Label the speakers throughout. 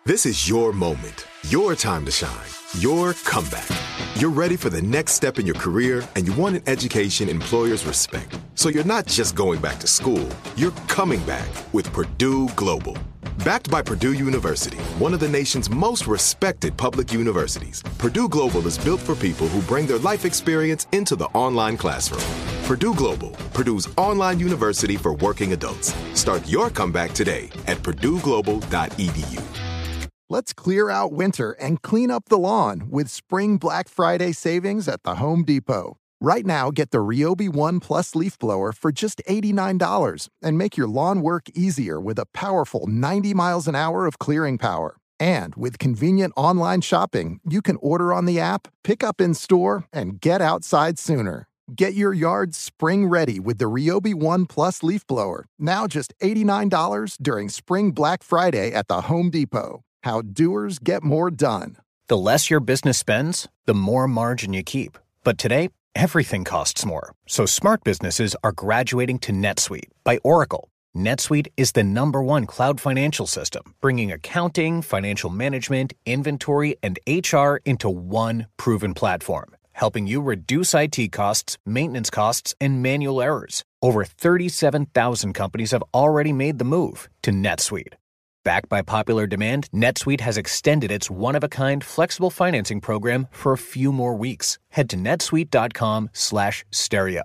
Speaker 1: This is your moment, your time to shine, your comeback. You're ready for the next step in your career, and you want an education employers respect. So you're not just going back to school, you're coming back with Purdue Global. Backed by Purdue University, one of the nation's most respected public universities, Purdue Global is built for people who bring their life experience into the online classroom. Purdue Global, Purdue's online university for working adults. Start your comeback today at purdueglobal.edu.
Speaker 2: Let's clear out winter and clean up the lawn with Spring Black Friday savings at the Home Depot. Right now, get the Ryobi One Plus leaf blower for just $89 and make your lawn work easier with a powerful 90 miles an hour of clearing power. And with convenient online shopping, you can order on the app, pick up in store, and get outside sooner. Get your yard spring ready with the Ryobi One Plus leaf blower, now just $89 during Spring Black Friday at the Home Depot. How doers get more done.
Speaker 3: The less your business spends, the more margin you keep. But today, everything costs more. So smart businesses are graduating to NetSuite by Oracle. NetSuite is the #1 cloud financial system, bringing accounting, financial management, inventory, and HR into one proven platform, helping you reduce IT costs, maintenance costs, and manual errors. Over 37,000 companies have already made the move to NetSuite. Backed by popular demand, NetSuite has extended its one-of-a-kind flexible financing program for a few more weeks. Head to netsuite.com/stereo.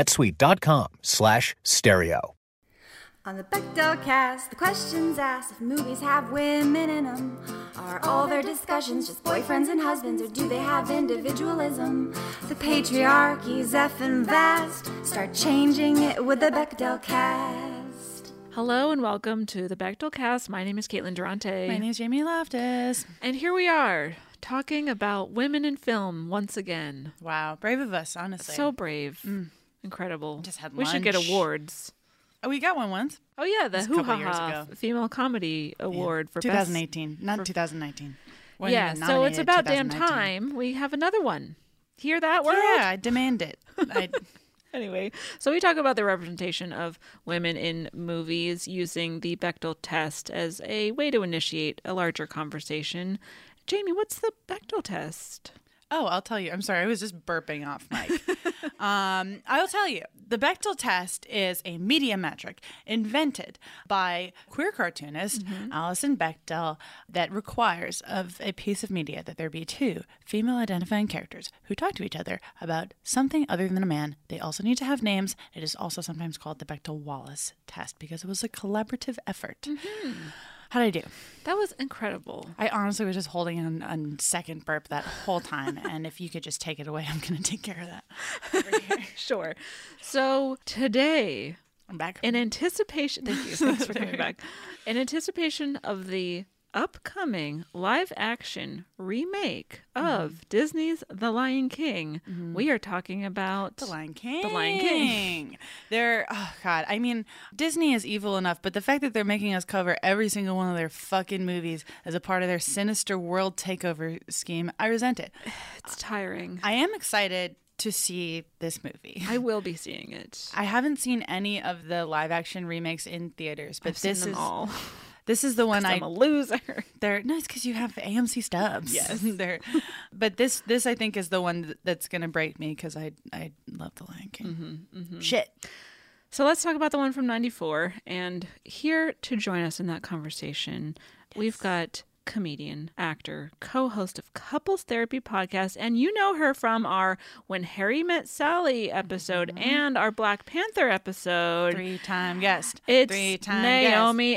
Speaker 3: netsuite.com/stereo.
Speaker 4: On the Bechdel cast, the questions asked if movies have women in them. Are all their discussions just boyfriends and husbands, or do they have individualism? The patriarchy's effing vast. Start changing it with the Bechdel cast.
Speaker 5: Hello and welcome to the Bechdel Cast. My name is Caitlin Durante.
Speaker 6: My name is Jamie Loftus.
Speaker 5: And here we are, talking about women in film once again.
Speaker 6: Wow, brave of us, honestly.
Speaker 5: So brave. Incredible.
Speaker 6: Just had
Speaker 5: We should get awards.
Speaker 6: Oh, we got one once.
Speaker 5: Oh yeah, the
Speaker 6: Just a couple
Speaker 5: Hoo
Speaker 6: years
Speaker 5: Ha
Speaker 6: ago.
Speaker 5: Female Comedy Award for
Speaker 6: 2018, not 2019. Wasn't
Speaker 5: Yeah,
Speaker 6: even
Speaker 5: so it's
Speaker 6: nominated
Speaker 5: about damn
Speaker 6: 2019.
Speaker 5: time we have another one. Hear that word?
Speaker 6: Yeah, I demand it.
Speaker 5: Anyway, so we talk about the representation of women in movies using the Bechdel test as a way to initiate a larger conversation. Jamie, what's the Bechdel test?
Speaker 6: Oh, I'll tell you. I'm sorry. I was just burping off mic. I'll tell you. The Bechdel test is a media metric invented by queer cartoonist Alison Bechdel that requires of a piece of media that there be two female identifying characters who talk to each other about something other than a man. They also need to have names. It is also sometimes called the Bechdel-Wallace test because it was a collaborative effort. How'd I do?
Speaker 5: That was incredible.
Speaker 6: I honestly was just holding in a second burp that whole time. And if you could just take it away, I'm going to take care of that over here.
Speaker 5: Sure. So today,
Speaker 6: I'm back.
Speaker 5: in anticipation, thank you, thanks for coming back. In anticipation of the upcoming live-action remake of Disney's The Lion King, we are talking about
Speaker 6: The Lion King.
Speaker 5: The Lion King.
Speaker 6: Oh God. I mean, Disney is evil enough, but the fact that they're making us cover every single one of their fucking movies as a part of their sinister world takeover scheme, I resent it.
Speaker 5: It's tiring.
Speaker 6: I am excited to see this movie.
Speaker 5: I will be seeing it.
Speaker 6: I haven't seen any of the live-action remakes in theaters, but
Speaker 5: I've seen them all.
Speaker 6: This is the one
Speaker 5: I'm a loser.
Speaker 6: No, it's because you have AMC stubs.
Speaker 5: Yes.
Speaker 6: But this I think is the one that's going to break me because I love The Lion King. Shit.
Speaker 5: So let's talk about the one from 94. And here to join us in that conversation, we've got comedian, actor, co-host of Couples Therapy Podcast, and you know her from our When Harry Met Sally episode and our Black Panther episode.
Speaker 6: Three-time guest.
Speaker 5: It's
Speaker 6: Three-time
Speaker 5: Naomi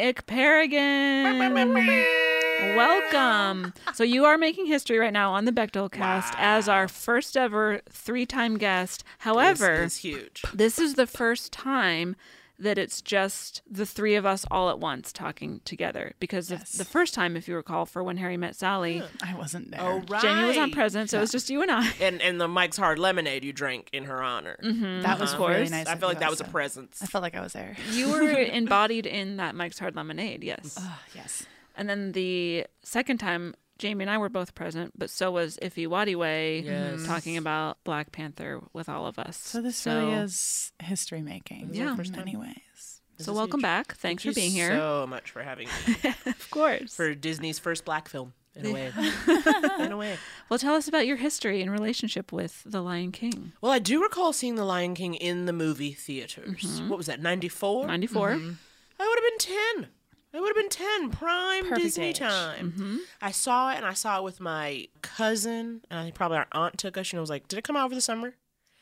Speaker 5: Ekperigin. Welcome. So you are making history right now on the Bechdel cast as our first ever 3-time guest. However,
Speaker 7: This is huge.
Speaker 5: this is the first time that it's just the three of us all at once talking together. Because the first time, if you recall, for When Harry Met Sally,
Speaker 6: I wasn't there.
Speaker 7: Oh, right.
Speaker 5: Jamie was not present, so it was just you and I.
Speaker 7: And the Mike's Hard Lemonade you drank in her honor.
Speaker 6: That was really nice.
Speaker 7: I
Speaker 6: of
Speaker 7: feel like
Speaker 6: you
Speaker 7: that was a
Speaker 6: also.
Speaker 7: presence.
Speaker 6: I felt like I was there.
Speaker 5: You were embodied in that Mike's Hard Lemonade, yes.
Speaker 6: Yes.
Speaker 5: And then the second time, Jamie and I were both present, but so was Ife Wadiwe
Speaker 7: Yes.
Speaker 5: talking about Black Panther with all of us.
Speaker 6: So this really is history making.
Speaker 5: Yeah.
Speaker 6: In many ways.
Speaker 5: So welcome back. Thanks for being here.
Speaker 7: So much for having me.
Speaker 5: Of course.
Speaker 7: For Disney's first black film, in a way. In a way.
Speaker 5: Well, tell us about your history and relationship with The Lion King.
Speaker 7: Well, I do recall seeing The Lion King in the movie theaters. What was that, 94?
Speaker 5: 94.
Speaker 7: I would have been 10. I would have been 10, prime
Speaker 6: Perfect
Speaker 7: Disney
Speaker 6: age.
Speaker 7: time. I saw it, and I saw it with my cousin, and I think probably our aunt took us, and it was like, did it come out over the summer?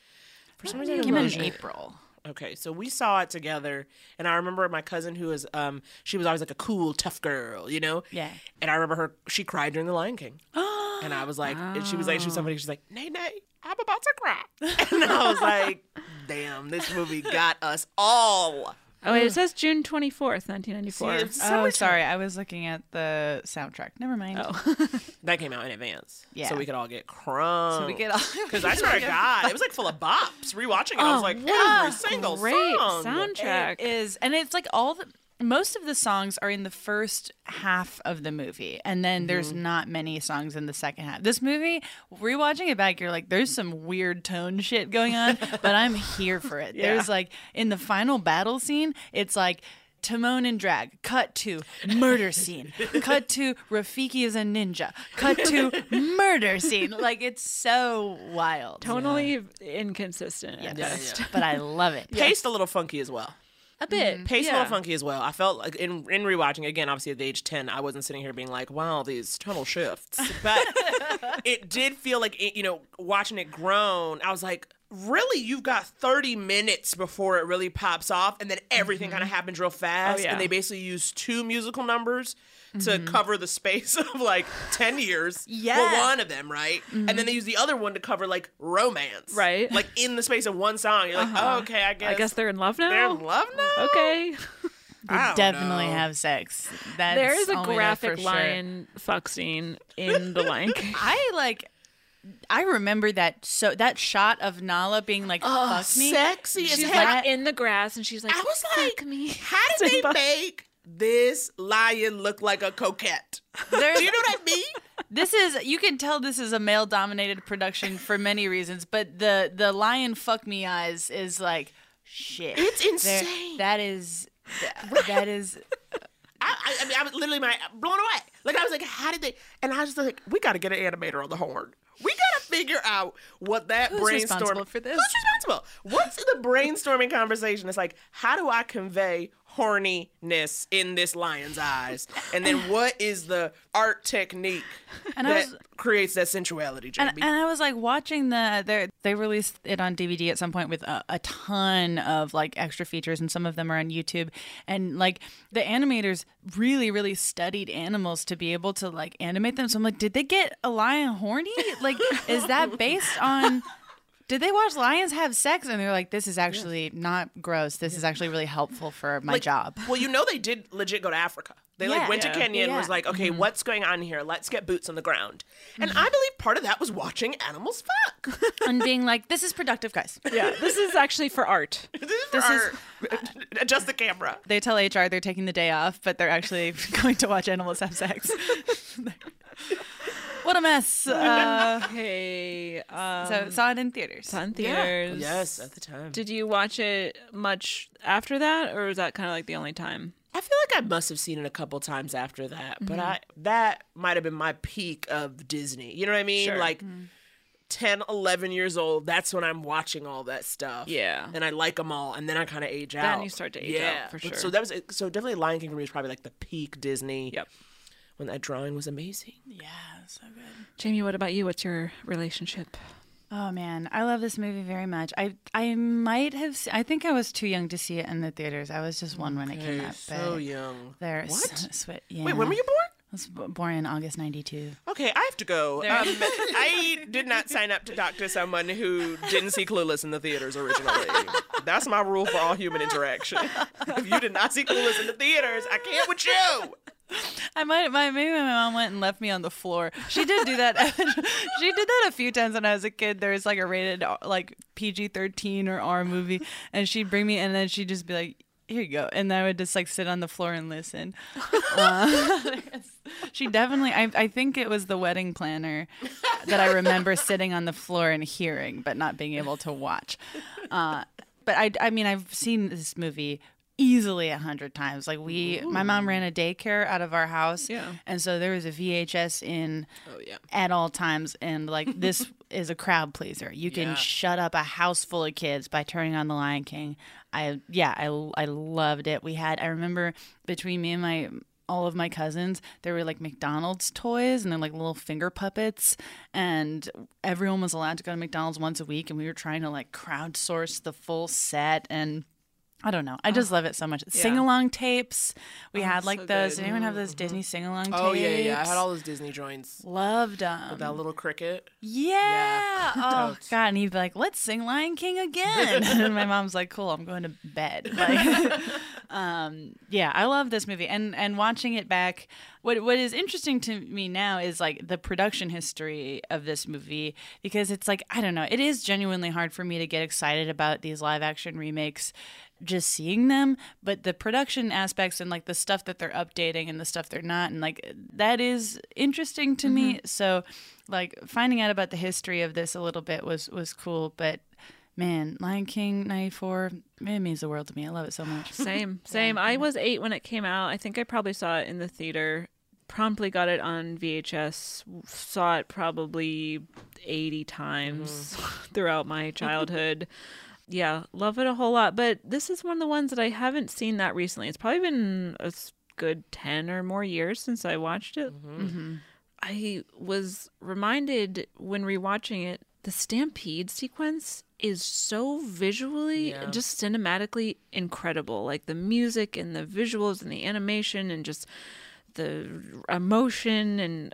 Speaker 7: For some reason,
Speaker 6: It
Speaker 7: I
Speaker 6: came out in
Speaker 7: remember-
Speaker 6: April.
Speaker 7: Okay, so we saw it together, and I remember my cousin who was, she was always like a cool, tough girl, you know?
Speaker 6: Yeah.
Speaker 7: And I remember she cried during The Lion King. And I was like, and she was somebody, she's like, Nay, I'm about to cry. And I was like, damn, this movie got us all.
Speaker 5: Oh, wait, it says June 24th, 1994.
Speaker 7: See, it's
Speaker 6: Oh,
Speaker 7: summertime.
Speaker 6: sorry. I was looking at the soundtrack. Never mind.
Speaker 5: Oh.
Speaker 7: That came out in advance.
Speaker 6: Yeah.
Speaker 7: So we could all get crunk.
Speaker 6: So we get all.
Speaker 7: Because I swear to God, it was like full of bops. Rewatching it, I was like, every single
Speaker 5: Great
Speaker 7: song.
Speaker 5: soundtrack.
Speaker 6: It is, and it's like most of the songs are in the first half of the movie, and then there's not many songs in the second half. This movie, rewatching it back, you're like, there's some weird tone shit going on, but I'm here for it. There's like, in the final battle scene, it's like, Timon and drag, cut to murder scene, cut to Rafiki is a ninja, cut to murder scene. Like, it's so wild.
Speaker 5: Tonally inconsistent at best.
Speaker 6: But I love it.
Speaker 7: Paced a little funky as well.
Speaker 5: A bit.
Speaker 7: Paced a little funky as well. I felt like in rewatching, again, obviously at the age 10, I wasn't sitting here being like, wow, these tonal shifts. But it did feel like, watching it grown, I was like, really, you've got 30 minutes before it really pops off, and then everything kind of happens real fast.
Speaker 5: Oh, yeah.
Speaker 7: And they basically use 2 musical numbers to cover the space of like 10 years.
Speaker 6: Yeah.
Speaker 7: Well, one of them, right? And then they use the other one to cover like romance.
Speaker 5: Right.
Speaker 7: Like in the space of one song. You're like, oh, okay, I
Speaker 5: guess they're in love now?
Speaker 7: They're in love now?
Speaker 5: Okay.
Speaker 6: They definitely have sex. That's
Speaker 5: There is a
Speaker 6: only that
Speaker 5: graphic
Speaker 6: for sure.
Speaker 5: lion fuck scene in The Lion King.
Speaker 6: I remember that shot of Nala being like, fuck me.
Speaker 7: Sexy as
Speaker 5: She's
Speaker 7: heck.
Speaker 5: like in the grass and she's like,
Speaker 7: I was
Speaker 5: fuck
Speaker 7: like,
Speaker 5: me.
Speaker 7: how did they make this lion look like a coquette?
Speaker 6: There's-
Speaker 7: Do you know what I mean?
Speaker 6: You can tell this is a male dominated production for many reasons, but the lion fuck me eyes is like, shit.
Speaker 7: It's
Speaker 6: There-
Speaker 7: insane.
Speaker 6: that is.
Speaker 7: I mean, I was literally blown away. Like, I was like, how did they? And I was like, we got to get an animator on the horn. We got to figure out what that
Speaker 6: Who's
Speaker 7: brainstorm.
Speaker 6: responsible for this?
Speaker 7: Who's responsible? What's the brainstorming conversation? It's like, how do I convey horniness in this lion's eyes? And then what is the art technique that creates that sensuality, JB?
Speaker 6: And I was like watching they released it on DVD at some point with a ton of like extra features, and some of them are on YouTube. And like the animators really, really studied animals to be able to like animate them. So I'm like, did they get a lion horny? Like, is that based on? Did they watch lions have sex? And they're like, this is actually not gross. This is actually really helpful for my job.
Speaker 7: Well, they did legit go to Africa. They went to Kenya and was like, okay, what's going on here? Let's get boots on the ground. And I believe part of that was watching animals fuck.
Speaker 6: And being like, this is productive, guys.
Speaker 5: Yeah, this is actually for art.
Speaker 7: This is adjust the camera.
Speaker 6: They tell HR they're taking the day off, but they're actually going to watch animals have sex. What a mess.
Speaker 5: Okay.
Speaker 6: So saw it in theaters.
Speaker 5: Saw it in theaters.
Speaker 7: Yes, at the time.
Speaker 5: Did you watch it much after that, or was that kind of like the only time?
Speaker 7: I feel like I must have seen it a couple times after that, but that might have been my peak of Disney. You know what I mean?
Speaker 5: Sure.
Speaker 7: Like 10, 11 years old, that's when I'm watching all that stuff.
Speaker 5: Yeah.
Speaker 7: And I like them all, and then I kind of age out.
Speaker 5: Then you start to age out, for
Speaker 7: But
Speaker 5: sure.
Speaker 7: So definitely Lion King for me was probably like the peak Disney.
Speaker 5: Yep.
Speaker 7: When that drawing was amazing.
Speaker 6: Yeah, so good.
Speaker 5: Jamie, what about you? What's your relationship?
Speaker 6: Oh man, I love this movie very much. I might have. I think I was too young to see it in the theaters. I was just one when it came out.
Speaker 7: So young.
Speaker 6: What? Yeah.
Speaker 7: Wait, when were you born?
Speaker 6: I was born in August '92.
Speaker 7: Okay, I have to go. I did not sign up to talk to someone who didn't see Clueless in the theaters originally. That's my rule for all human interaction. If you did not see Clueless in the theaters, I can't with you.
Speaker 6: Maybe my mom went and left me on the floor. She did do that. She did that a few times when I was a kid. There was like a rated like PG-13 or R movie, and she'd bring me, and then she'd just be like, "Here you go," and I would just like sit on the floor and listen. She definitely. I think it was The Wedding Planner that I remember sitting on the floor and hearing, but not being able to watch. But I mean, I've seen this movie easily 100 times. Like my mom ran a daycare out of our house.
Speaker 5: Yeah.
Speaker 6: And so there was a VHS in at all times. And like this is a crowd pleaser. You can shut up a house full of kids by turning on The Lion King. I loved it. I remember between me and all of my cousins, there were like McDonald's toys and then like little finger puppets, and everyone was allowed to go to McDonald's once a week, and we were trying to like crowdsource the full set. And I don't know. I just love it so much. Sing-along tapes. We had like
Speaker 5: so
Speaker 6: those.
Speaker 5: good.
Speaker 6: Did anyone have those Disney sing-along tapes?
Speaker 7: Oh, yeah. I had all those Disney joints.
Speaker 6: Loved them.
Speaker 7: With that little cricket.
Speaker 6: Yeah. Oh, God. And he'd be like, let's sing Lion King again. And my mom's like, cool, I'm going to bed. Like, yeah, I love this movie. And watching it back, what is interesting to me now is like the production history of this movie, because it's like, I don't know, it is genuinely hard for me to get excited about these live action remakes just seeing them, but the production aspects and like the stuff that they're updating and the stuff they're not, and like that is interesting to me. So like finding out about the history of this a little bit was cool. But man, Lion King 94, it means the world to me. I love it so much.
Speaker 5: Same. I was 8 when it came out. I think I probably saw it in the theater. Promptly got it on VHS. Saw it probably 80 times throughout my childhood. Yeah, love it a whole lot. But this is one of the ones that I haven't seen that recently. It's probably been a good 10 or more years since I watched it. I was reminded when rewatching it, the stampede sequence is so visually, just cinematically incredible. Like the music and the visuals and the animation and just the emotion and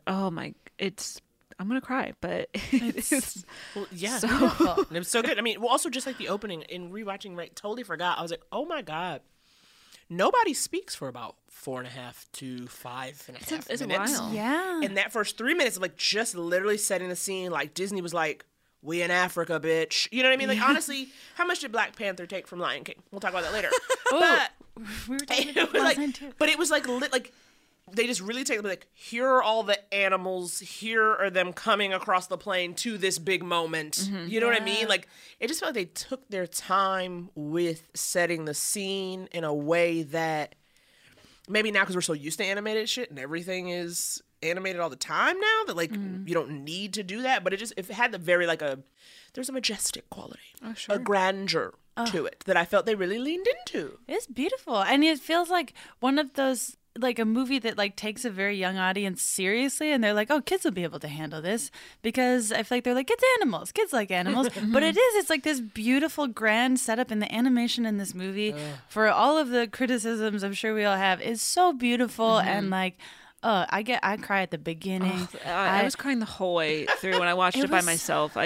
Speaker 5: I'm going to cry, but it's
Speaker 7: so beautiful. It was so good. I mean, well, also just like the opening in rewatching, right? Totally forgot. I was like, oh my God. Nobody speaks for about 4.5 to 5.5 minutes.
Speaker 5: It's a while.
Speaker 6: Yeah.
Speaker 7: And that first 3 minutes of like just literally setting the scene, like Disney was like, we in Africa, bitch. You know what I mean? Like, honestly, how much did Black Panther take from Lion King? We'll talk about that later. But
Speaker 6: we were talking about last time too.
Speaker 7: But it was like they just really take like, here are all the animals, here are them coming across the plain to this big moment. You know what I mean? Like, it just felt like they took their time with setting the scene in a way that maybe now, because we're so used to animated shit and everything is animated all the time now, that like you don't need to do that. But it had the very like there's a majestic quality, a grandeur to it that I felt they really leaned into.
Speaker 6: It's beautiful. And it feels like one of those, like a movie that like takes a very young audience seriously, and they're like, oh, kids will be able to handle this, because I feel like they're like, it's animals, kids like animals. But it's like this beautiful grand setup, and the animation in this movie, for all of the criticisms I'm sure we all have, is so beautiful. And like, I cry at the beginning.
Speaker 5: I was crying the whole way through when I watched it by myself.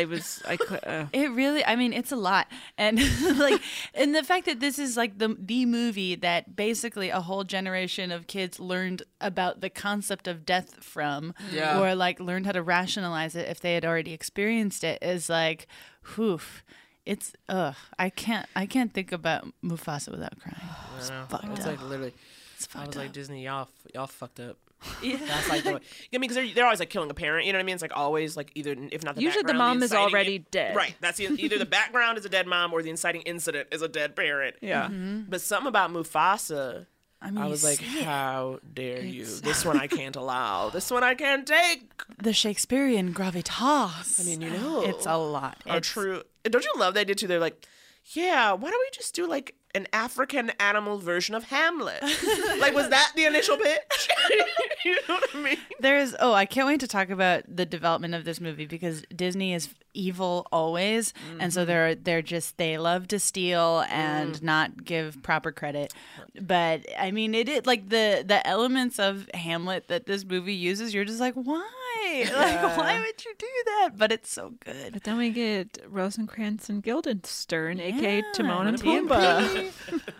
Speaker 5: It
Speaker 6: really, I mean, it's a lot. And like, and the fact that this is like the movie that basically a whole generation of kids learned about the concept of death from, or like learned how to rationalize it if they had already experienced it, is like, whew. It's I can't think about Mufasa without crying. It's fucked up.
Speaker 7: Like literally,
Speaker 6: I
Speaker 7: was like, Disney, y'all fucked up.
Speaker 6: Yeah.
Speaker 7: That's like the way. I mean, because they're always like killing a parent. You know what I mean? It's like always like either, if not the
Speaker 5: usually the
Speaker 7: background,
Speaker 5: mom is already dead.
Speaker 7: Right. That's either the background is a dead mom or the inciting incident is a dead parent.
Speaker 5: Yeah.
Speaker 7: But something about Mufasa, I was like, how dare you? This one I can't allow. This one I can't take.
Speaker 6: The Shakespearean gravitas.
Speaker 7: I mean, you know,
Speaker 6: it's a lot.
Speaker 7: It's true. Don't you love they did too? They're like, yeah, why don't we just do like an African animal version of Hamlet? Like, was that the initial pitch? You know what I mean?
Speaker 6: I can't wait to talk about the development of this movie, because Disney is evil always, and so they love to steal and not give proper credit. But I mean, it like the elements of Hamlet that this movie uses, you're just like, why? Like, why would you do that? But it's so good.
Speaker 5: But then we get Rosencrantz and Guildenstern, aka Timon and Pumbaa.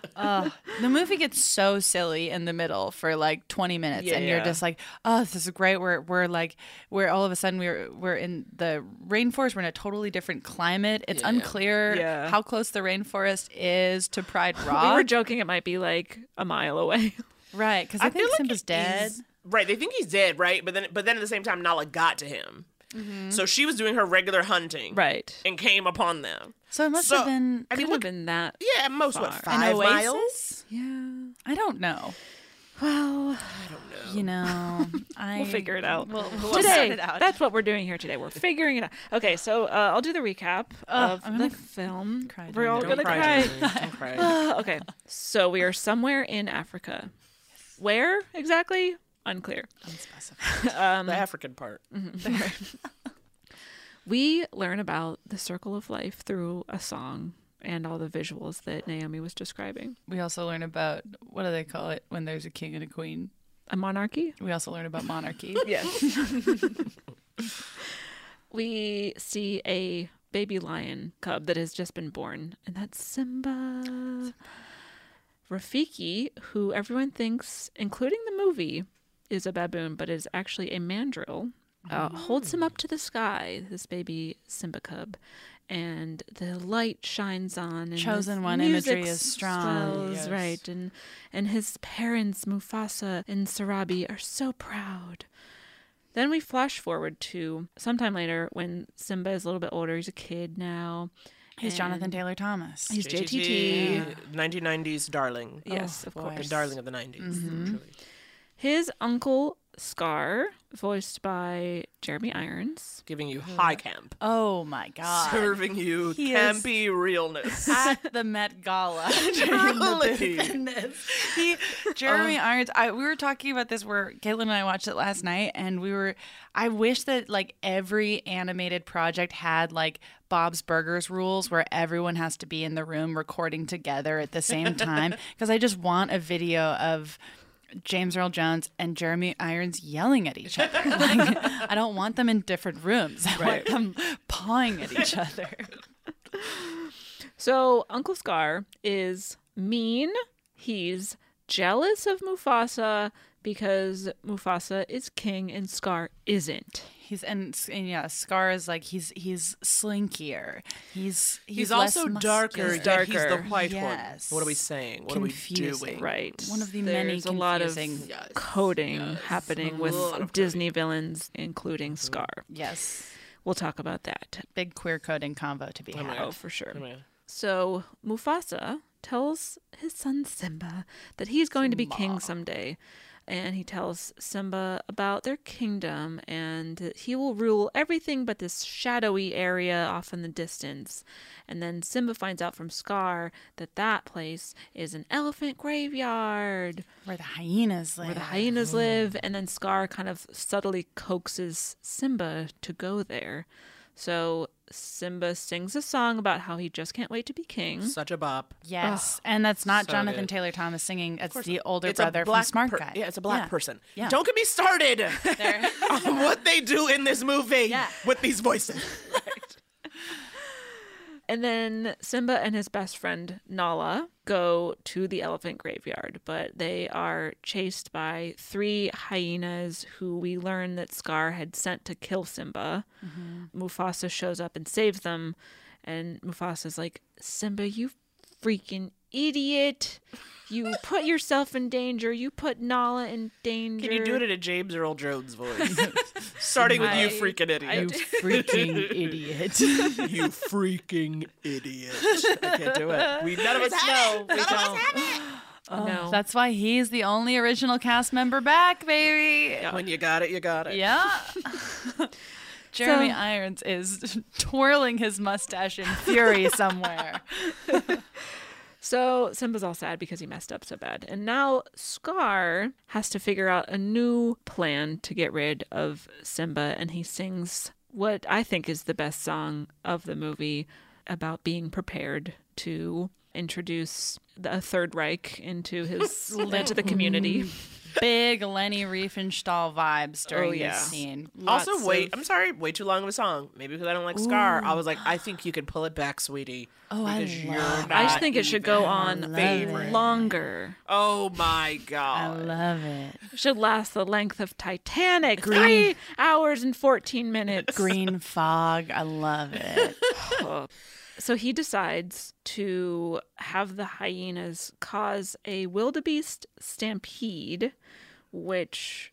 Speaker 6: The movie gets so silly in the middle for like 20 minutes, and you're just like, oh, this is great. We're all of a sudden we're in the rainforest. We're in a totally different climate. It's unclear how close the rainforest is to Pride Rock.
Speaker 5: We were joking it might be like a mile away.
Speaker 6: Right, because I think
Speaker 7: like
Speaker 6: Simba's dead.
Speaker 7: Right, they think he's dead, right? But then at the same time, Nala got to him. So she was doing her regular hunting,
Speaker 5: right,
Speaker 7: and came upon them.
Speaker 6: So it must have been.
Speaker 7: I mean,
Speaker 5: Could have been that.
Speaker 7: yeah, at most what,
Speaker 5: far.
Speaker 7: 5
Speaker 6: An
Speaker 7: miles?
Speaker 6: oasis?
Speaker 5: Yeah.
Speaker 6: I don't know.
Speaker 5: Well,
Speaker 6: You know,
Speaker 5: we'll figure it out.
Speaker 6: We'll
Speaker 5: Today,
Speaker 6: sort it out.
Speaker 5: that's what we're doing here today. We're figuring it out. Okay, so I'll do the recap of
Speaker 6: I'm
Speaker 5: the
Speaker 6: gonna
Speaker 5: film.
Speaker 6: cry
Speaker 5: We're all
Speaker 6: during
Speaker 5: gonna
Speaker 6: the
Speaker 5: cry.
Speaker 7: Don't cry.
Speaker 5: Okay, so we are somewhere in Africa. Where exactly? Unclear.
Speaker 6: Unspecified.
Speaker 7: The African part.
Speaker 5: We learn about the circle of life through a song and all the visuals that Naomi was describing.
Speaker 6: We also learn about, what do they call it when there's a king and a queen?
Speaker 5: A monarchy?
Speaker 6: We also learn about monarchy.
Speaker 5: Yes. We see a baby lion cub that has just been born, and that's Simba. Rafiki, who everyone thinks, including the movie, is a baboon, but is actually a mandrill, holds him up to the sky, this baby Simba cub, and the light shines on. And
Speaker 6: Chosen
Speaker 5: the
Speaker 6: one
Speaker 5: music
Speaker 6: imagery is strong.
Speaker 5: swells,
Speaker 6: Yes.
Speaker 5: right? And his parents, Mufasa and Sarabi, are so proud. Then we flash forward to sometime later when Simba is a little bit older. He's a kid now.
Speaker 6: He's
Speaker 5: and
Speaker 6: Jonathan Taylor Thomas.
Speaker 5: He's JTT.
Speaker 7: 1990s darling.
Speaker 5: Yes, of
Speaker 6: boy.
Speaker 7: The
Speaker 5: course.
Speaker 7: darling of the 90s. Truly.
Speaker 5: His uncle Scar, voiced by Jeremy Irons.
Speaker 7: Giving you high camp.
Speaker 6: Oh my God.
Speaker 7: Serving you
Speaker 6: He is-
Speaker 7: campy realness.
Speaker 6: At the Met Gala. during the
Speaker 7: Truly.
Speaker 6: business. Jeremy Irons. We were talking about this where Caitlin and I watched it last night, and I wish that like every animated project had like Bob's Burgers rules where everyone has to be in the room recording together at the same time, because I just want a video of James Earl Jones and Jeremy Irons yelling at each other. Like, I don't want them in different rooms. I want them pawing at each other.
Speaker 5: So Uncle Scar is mean. He's jealous of Mufasa because Mufasa is king and Scar isn't.
Speaker 6: Scar is like he's slinkier. He's
Speaker 7: He's
Speaker 6: less
Speaker 7: also
Speaker 6: muscular.
Speaker 7: darker.
Speaker 5: He's
Speaker 7: Yet He's the
Speaker 5: darker.
Speaker 7: white
Speaker 6: Yes.
Speaker 7: one. What are we saying? What
Speaker 6: Confusing.
Speaker 7: are we doing?
Speaker 5: Right.
Speaker 6: One of the many
Speaker 5: There's a lot of
Speaker 6: confusing-
Speaker 5: coding happening with
Speaker 7: A lot of
Speaker 5: Disney villains, including Scar.
Speaker 6: Yes.
Speaker 5: We'll talk about that.
Speaker 6: Big queer coding convo to be had.
Speaker 5: Oh, for sure.
Speaker 7: Come here.
Speaker 5: So Mufasa tells his son Simba that he's going to be king someday. And he tells Simba about their kingdom and that he will rule everything but this shadowy area off in the distance. And then Simba finds out from Scar that that place is an elephant graveyard
Speaker 6: Where the hyenas live.
Speaker 5: where the hyenas live. And then Scar kind of subtly coaxes Simba to go there. So Simba sings a song about how he just can't wait to be king.
Speaker 7: Such a bop.
Speaker 6: Yes. And that's not
Speaker 7: So
Speaker 6: Jonathan
Speaker 7: good.
Speaker 6: Taylor Thomas singing. It's the older
Speaker 7: It's a
Speaker 6: brother from
Speaker 7: black
Speaker 6: Smart Guy.
Speaker 7: Yeah, it's a black person.
Speaker 6: Yeah.
Speaker 7: Don't get me started on what they do in this movie with these voices.
Speaker 5: And then Simba and his best friend Nala go to the elephant graveyard, but they are chased by 3 hyenas who we learn that Scar had sent to kill Simba. Mufasa shows up and saves them, and Mufasa's like, Simba, you freaking idiot. You put yourself in danger. You put Nala in danger.
Speaker 7: Can you do it in a James Earl Jones voice? Starting with you freaking idiot.
Speaker 6: Freaking idiot.
Speaker 7: You freaking idiot. I can't do it. None of us have it.
Speaker 5: we don't. No.
Speaker 6: That's why he's the only original cast member back, baby.
Speaker 7: When you got it, you got it.
Speaker 6: Yeah. Jeremy Irons is twirling his mustache in fury somewhere.
Speaker 5: So Simba's all sad because he messed up so bad. And now Scar has to figure out a new plan to get rid of Simba. And he sings what I think is the best song of the movie about being prepared to introduce the Third Reich into into the community.
Speaker 6: Big Lenny Riefenstahl vibes during
Speaker 5: yeah.
Speaker 6: this scene.
Speaker 7: Also,
Speaker 5: Lots
Speaker 7: wait,
Speaker 5: of-
Speaker 7: I'm sorry, way too long of a song. Maybe because I don't like Scar. I was like, I think you can pull it back, sweetie.
Speaker 6: Oh, I
Speaker 7: because you're
Speaker 6: love
Speaker 7: not
Speaker 5: I just think it should go
Speaker 7: even
Speaker 5: on
Speaker 7: favorite.
Speaker 5: longer.
Speaker 7: Oh my
Speaker 6: I
Speaker 7: god.
Speaker 6: love it.
Speaker 5: Should last the length of Titanic. 3 hours and 14 minutes.
Speaker 6: Green fog. I love it.
Speaker 5: So he decides to have the hyenas cause a wildebeest stampede, which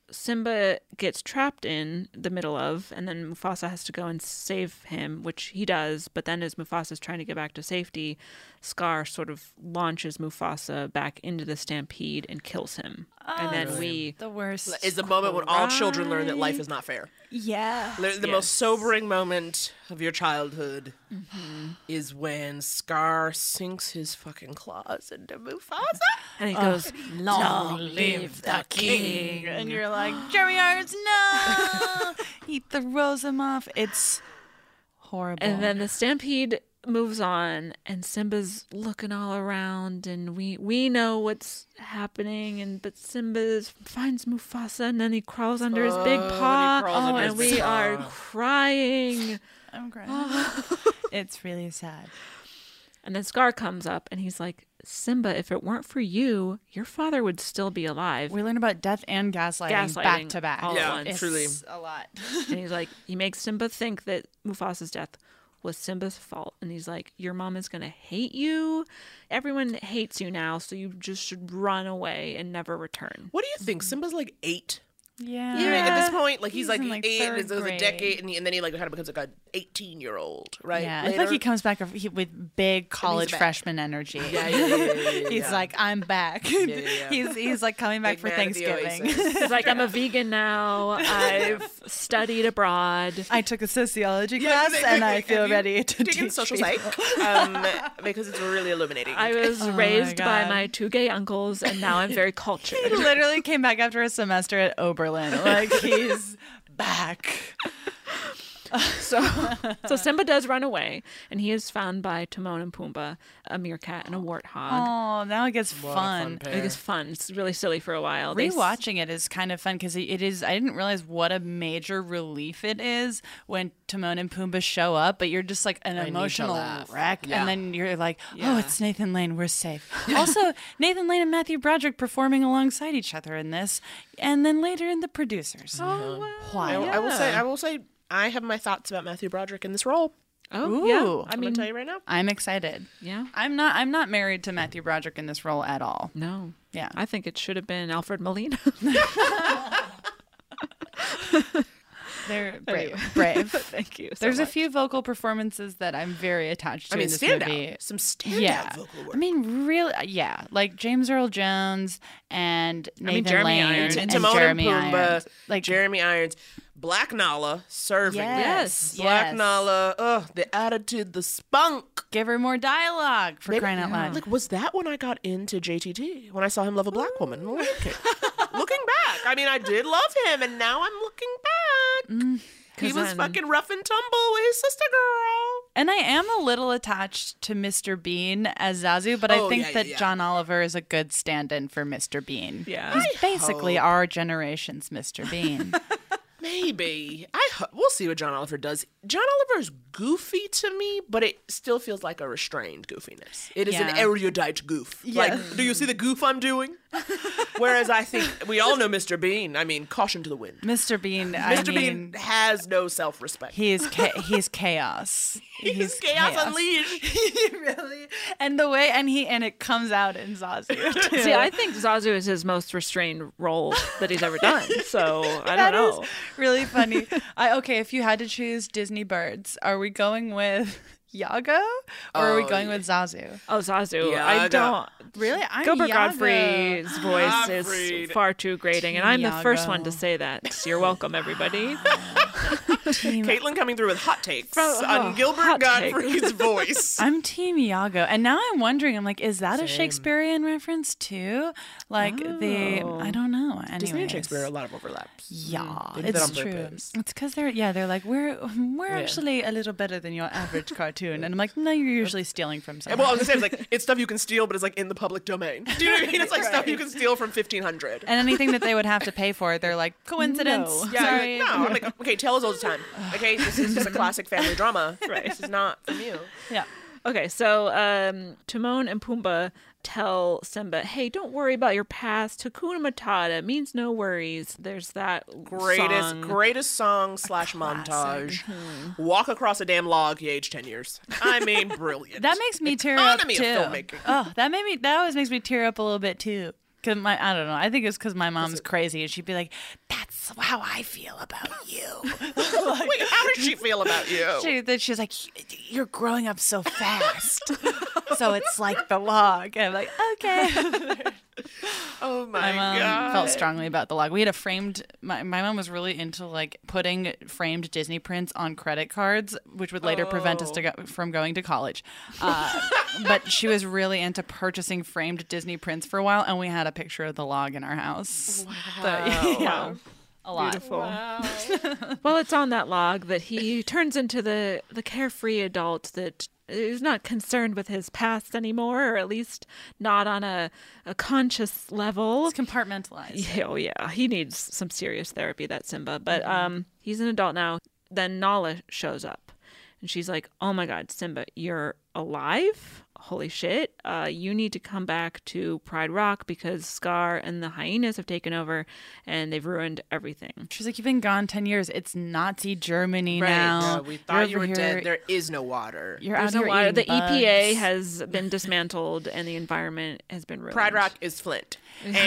Speaker 5: Simba gets trapped in the middle of, and then Mufasa has to go and save him, which he does. But then as Mufasa's trying to get back to safety, Scar sort of launches Mufasa back into the stampede and kills him. And then
Speaker 6: the worst
Speaker 7: Is the moment when all children learn that life is not fair.
Speaker 6: Yeah.
Speaker 7: The most sobering moment of your childhood is when Scar sinks his fucking claws into Mufasa.
Speaker 5: And he goes,
Speaker 6: Long live the king. And you're like, Jeremy Irons, no! He throws him off. It's horrible.
Speaker 5: and then the stampede moves on, and Simba's looking all around, and we know what's happening, but Simba finds Mufasa, and then he crawls under his big paw, and we are crying.
Speaker 6: I'm crying. It's really sad.
Speaker 5: And then Scar comes up, and he's like, Simba, if it weren't for you, your father would still be alive.
Speaker 6: We learn about death and gaslighting back to back.
Speaker 5: all at once.
Speaker 6: It's
Speaker 7: truly.
Speaker 6: a lot.
Speaker 5: And he's like, he makes Simba think that Mufasa's death was Simba's fault. And he's like, your mom is going to hate you. Everyone hates you now, so you just should run away and never return.
Speaker 7: What do you think? Simba's like 8.
Speaker 6: Yeah.
Speaker 7: Yeah, at this point, like he's like
Speaker 6: in,
Speaker 7: 8, and it was a
Speaker 6: grade.
Speaker 7: decade, and then he like kind of becomes like a 18-year-old, right?
Speaker 6: Yeah, I feel like he comes back with big college
Speaker 7: back.
Speaker 6: freshman energy.
Speaker 7: Yeah.
Speaker 6: He's like, I'm back.
Speaker 7: yeah.
Speaker 6: He's like coming back
Speaker 7: Big
Speaker 6: for
Speaker 7: man at the
Speaker 6: Thanksgiving.
Speaker 7: Oasis.
Speaker 5: He's like, I'm a vegan now. I've studied abroad.
Speaker 6: I took a sociology class and I feel ready to
Speaker 7: dig in
Speaker 6: teach
Speaker 7: social
Speaker 6: people.
Speaker 7: psych because it's really illuminating.
Speaker 5: I was
Speaker 6: Oh my
Speaker 5: raised by
Speaker 6: God.
Speaker 5: my 2 gay uncles, and now I'm very cultured.
Speaker 6: He literally came back after a semester at Oberlin. Like, he's back.
Speaker 5: So Simba does run away, and he is found by Timon and Pumbaa, a meerkat and a warthog.
Speaker 6: Oh, now it gets fun.
Speaker 5: It is fun. It's really silly for a while. They
Speaker 6: Rewatching it is kind of fun because it is. I didn't realize what a major relief it is when Timon and Pumbaa show up, but you're just like an emotional
Speaker 7: laugh.
Speaker 6: wreck,
Speaker 7: Yeah.
Speaker 6: and then you're like, oh, it's Nathan Lane. We're safe. Also, Nathan Lane and Matthew Broderick performing alongside each other in this, and then later in the producers. Oh, wow.
Speaker 7: I will say, I have my thoughts about Matthew Broderick in this role.
Speaker 5: Oh, yeah.
Speaker 6: Ooh.
Speaker 5: I
Speaker 7: I'm
Speaker 5: mean,
Speaker 7: gonna tell you right now.
Speaker 6: I'm excited.
Speaker 5: yeah.
Speaker 6: I'm not married to Matthew Broderick in this role at all.
Speaker 5: No.
Speaker 6: Yeah.
Speaker 5: I think it should have been Alfred Molina.
Speaker 6: They're brave.
Speaker 5: Thank you.
Speaker 6: There's a few vocal performances that I'm very attached to
Speaker 7: I mean,
Speaker 6: in this
Speaker 7: stand
Speaker 6: movie.
Speaker 7: out. Some standout
Speaker 6: Yeah,
Speaker 7: vocal work.
Speaker 6: I mean, really, yeah, like James Earl Jones and Nathan
Speaker 5: Jeremy
Speaker 6: Lane
Speaker 5: Irons.
Speaker 6: and
Speaker 7: Timon
Speaker 6: Jeremy
Speaker 7: and Pumbaa,
Speaker 6: Irons. Like
Speaker 7: Jeremy Irons, Black Nala serving.
Speaker 6: Yes,
Speaker 7: Black
Speaker 6: yes.
Speaker 7: Nala, the attitude, the spunk.
Speaker 6: give her more dialogue for crying out loud.
Speaker 7: Like, was that when I got into JTT? When I saw him love a black woman in The Lion King? Looking back, I mean, I did love him, and now I'm looking back. He was
Speaker 5: then-
Speaker 7: fucking rough and tumble with his sister girl.
Speaker 6: And I am a little attached to Mr. Bean as Zazu, but I
Speaker 7: Oh,
Speaker 6: think
Speaker 7: yeah,
Speaker 6: that
Speaker 7: yeah.
Speaker 6: John Oliver is a good stand-in for Mr. Bean.
Speaker 5: Yeah.
Speaker 6: He's basically our generation's Mr. Bean.
Speaker 7: Maybe. We'll see what John Oliver does. John Oliver's goofy to me, but it still feels like a restrained goofiness. It is an
Speaker 6: Yeah.
Speaker 7: erudite goof. Like, do you see the goof I'm doing? Whereas I think we all know Mr. Bean. I mean, caution to the wind.
Speaker 6: Mr. Bean,
Speaker 7: Mr. Bean has no self-respect.
Speaker 6: he's chaos.
Speaker 7: He's chaos unleashed.
Speaker 6: Really, and the way and it comes out in Zazu too.
Speaker 5: See, I think Zazu is his most restrained role that he's ever done. So I
Speaker 6: That
Speaker 5: don't know.
Speaker 6: is really funny. Okay, if you had to choose Disney birds, are we going with Yago or are we going with Zazu?
Speaker 5: Oh, Zazu.
Speaker 7: Yeah,
Speaker 5: I
Speaker 7: I
Speaker 5: don't.
Speaker 6: Really, I'm
Speaker 5: Gilbert
Speaker 6: Yago.
Speaker 5: Godfrey's voice is
Speaker 7: Godfrey.
Speaker 5: far too grating, and I'm the first
Speaker 6: Yago.
Speaker 5: one to say that. So you're welcome, everybody.
Speaker 7: Caitlin coming through with hot takes on
Speaker 5: hot
Speaker 7: Gilbert
Speaker 5: take.
Speaker 7: Godfrey's voice.
Speaker 6: I'm Team Yago, and now I'm wondering. I'm like, is that a Shakespearean reference too? Like I don't know. Anyways.
Speaker 7: Disney and Shakespeare, a lot of overlaps.
Speaker 6: Yeah,
Speaker 7: They did that
Speaker 6: it's
Speaker 7: on
Speaker 6: true.
Speaker 7: purpose.
Speaker 6: It's because they're like we're actually a little better than your average cartoon, and I'm like, no, you're usually stealing from someone.
Speaker 7: Well, I was gonna say, it's like, it's stuff you can steal, but it's like in the public domain. Do you know what I mean? It's like stuff you can steal from 1500.
Speaker 6: And anything that they would have to pay for, they're like, coincidence.
Speaker 5: No.
Speaker 7: Yeah,
Speaker 6: Sorry.
Speaker 7: no, I'm like, okay, tell us all the time. Okay, this is just a classic family drama. Right. This is not from you.
Speaker 6: Yeah.
Speaker 5: Okay, so Timon and Pumbaa tell Simba, hey, don't worry about your past. Hakuna Matata means no worries. There's that
Speaker 7: Greatest song / montage. Walk across a damn log, you age 10 years. I mean, brilliant.
Speaker 6: That makes me tear up
Speaker 7: Economy
Speaker 6: too.
Speaker 7: of filmmaking.
Speaker 6: Oh, that always makes me tear up a little bit too. Cause I don't know. I think it's because my mom's crazy, and she'd be like, "That's how I feel about you."
Speaker 7: Wait, how does she feel about you?
Speaker 6: She's like, "You're growing up so fast, so it's like the log." And I'm like, "Okay."
Speaker 7: Oh
Speaker 6: My mom felt strongly about the log. We had a framed. My mom was really into like putting framed Disney prints on credit cards, which would later prevent us from going to college. But she was really into purchasing framed Disney prints for a while, and we had a picture of the log in our house.
Speaker 7: Wow.
Speaker 6: A lot.
Speaker 5: Beautiful. Well, it's on that log that he turns into the carefree adult that is not concerned with his past anymore, or at least not on a conscious level.
Speaker 6: It's compartmentalized.
Speaker 5: Oh yeah, he needs some serious therapy, that Simba. But he's an adult now. Then Nala shows up, and she's like, "Oh my God, Simba, you're alive? Holy shit! You need to come back to Pride Rock because Scar and the hyenas have taken over, and they've ruined everything."
Speaker 6: She's like, "You've been gone 10 years. It's Nazi Germany
Speaker 7: Right.
Speaker 6: now.
Speaker 7: We thought you
Speaker 6: You're
Speaker 7: were
Speaker 6: over
Speaker 7: dead.
Speaker 6: here-
Speaker 7: There is no water.
Speaker 6: You're
Speaker 5: There's
Speaker 6: out
Speaker 5: no
Speaker 6: here
Speaker 5: water. The
Speaker 6: eating
Speaker 5: EPA
Speaker 6: bugs."
Speaker 5: has been dismantled, and the environment has been ruined.
Speaker 7: Pride Rock is Flint.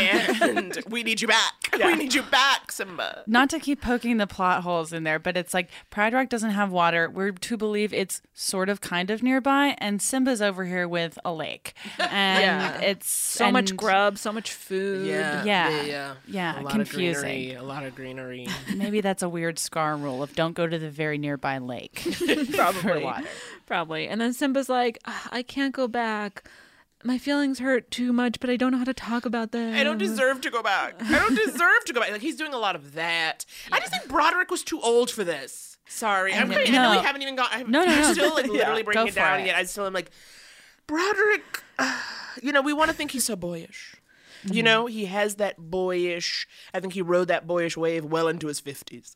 Speaker 7: And we need you back. We need you back, Simba.
Speaker 6: Not to keep poking the plot holes in there, but it's like Pride Rock doesn't have water. We're to believe it's sort of kind of nearby, and Simba's over here with a lake. And it's
Speaker 5: So much grub, so much food.
Speaker 6: Yeah.
Speaker 7: A lot
Speaker 6: confusing.
Speaker 7: Of greenery, a lot of greenery.
Speaker 6: Maybe that's a weird Scar rule of don't go to the very nearby lake.
Speaker 5: Probably.
Speaker 6: For water.
Speaker 5: Probably. And then Simba's like, I can't go back. My feelings hurt too much, but I don't know how to talk about them.
Speaker 7: I don't deserve to go back. I don't deserve to go back. Like, he's doing a lot of that. I just think Broderick was too old for this. Sorry. I know we haven't even got... I'm still like literally breaking it down yet. I still am like, Broderick, we want to think he's so boyish. Mm-hmm. You know, he has that boyish... I think he rode that boyish wave well into his 50s.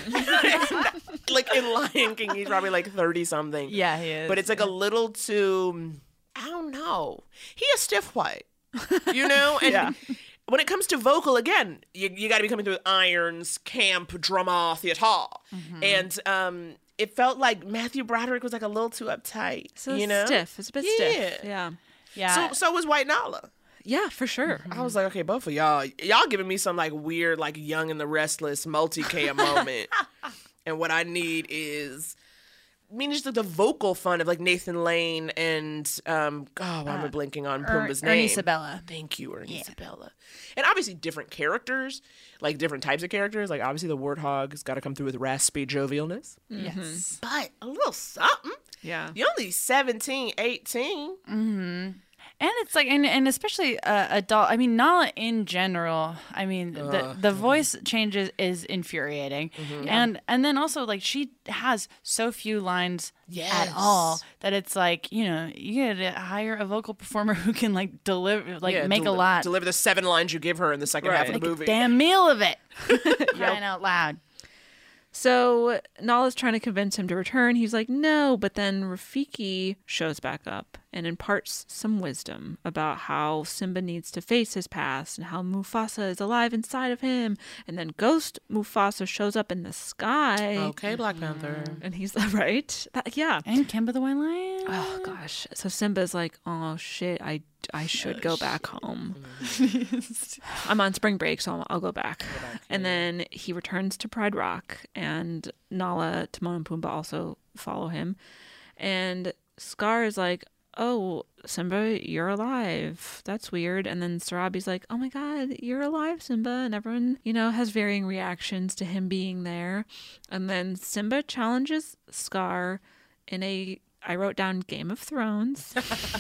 Speaker 7: Like in Lion King, he's probably like 30-something.
Speaker 6: Yeah, he is.
Speaker 7: But it's like a little too... I don't know. He a stiff white, And when it comes to vocal, again, you got to be coming through irons, camp, drama, theater. Mm-hmm. And it felt like Matthew Broderick was like a little too uptight.
Speaker 5: So stiff. It's a bit stiff. Yeah.
Speaker 7: So was White Nala.
Speaker 5: Yeah, for sure.
Speaker 7: I was like, okay, both of y'all giving me some like weird, like Young and the Restless multicam moment. And what I need is... just the vocal fun of like Nathan Lane and why am I blanking on Pumbaa's name?
Speaker 6: Ernie Sabella.
Speaker 7: Thank you, Ernie Sabella. And obviously different characters, like different types of characters. Like obviously the Warthog has got to come through with raspy jovialness.
Speaker 6: Yes.
Speaker 7: But a little something.
Speaker 5: Yeah.
Speaker 7: You're only 17, 18.
Speaker 6: Mm-hmm. And it's like, and especially adult. I mean, Nala in general. I mean, the voice changes is infuriating, and then also like she has so few lines at all that it's like you gotta hire a vocal performer who can like deliver, make a lot,
Speaker 7: deliver the 7 lines you give her in the second half of the movie.
Speaker 6: A damn meal of it, crying out loud.
Speaker 5: So Nala's trying to convince him to return. He's like, no, but then Rafiki shows back up and imparts some wisdom about how Simba needs to face his past and how Mufasa is alive inside of him. And then Ghost Mufasa shows up in the sky.
Speaker 7: Okay, Black Panther.
Speaker 5: And he's right. Yeah.
Speaker 6: And Kimba the White Lion.
Speaker 5: Oh, gosh. So Simba's like, oh, shit, I should go back home. I'm on spring break, so I'll go back. And then he returns to Pride Rock, and Nala, Timon, and Pumbaa also follow him. And Scar is like, oh, Simba, you're alive. That's weird. And then Sarabi's like, oh my God, you're alive, Simba. And everyone, has varying reactions to him being there. And then Simba challenges Scar in I wrote down Game of Thrones.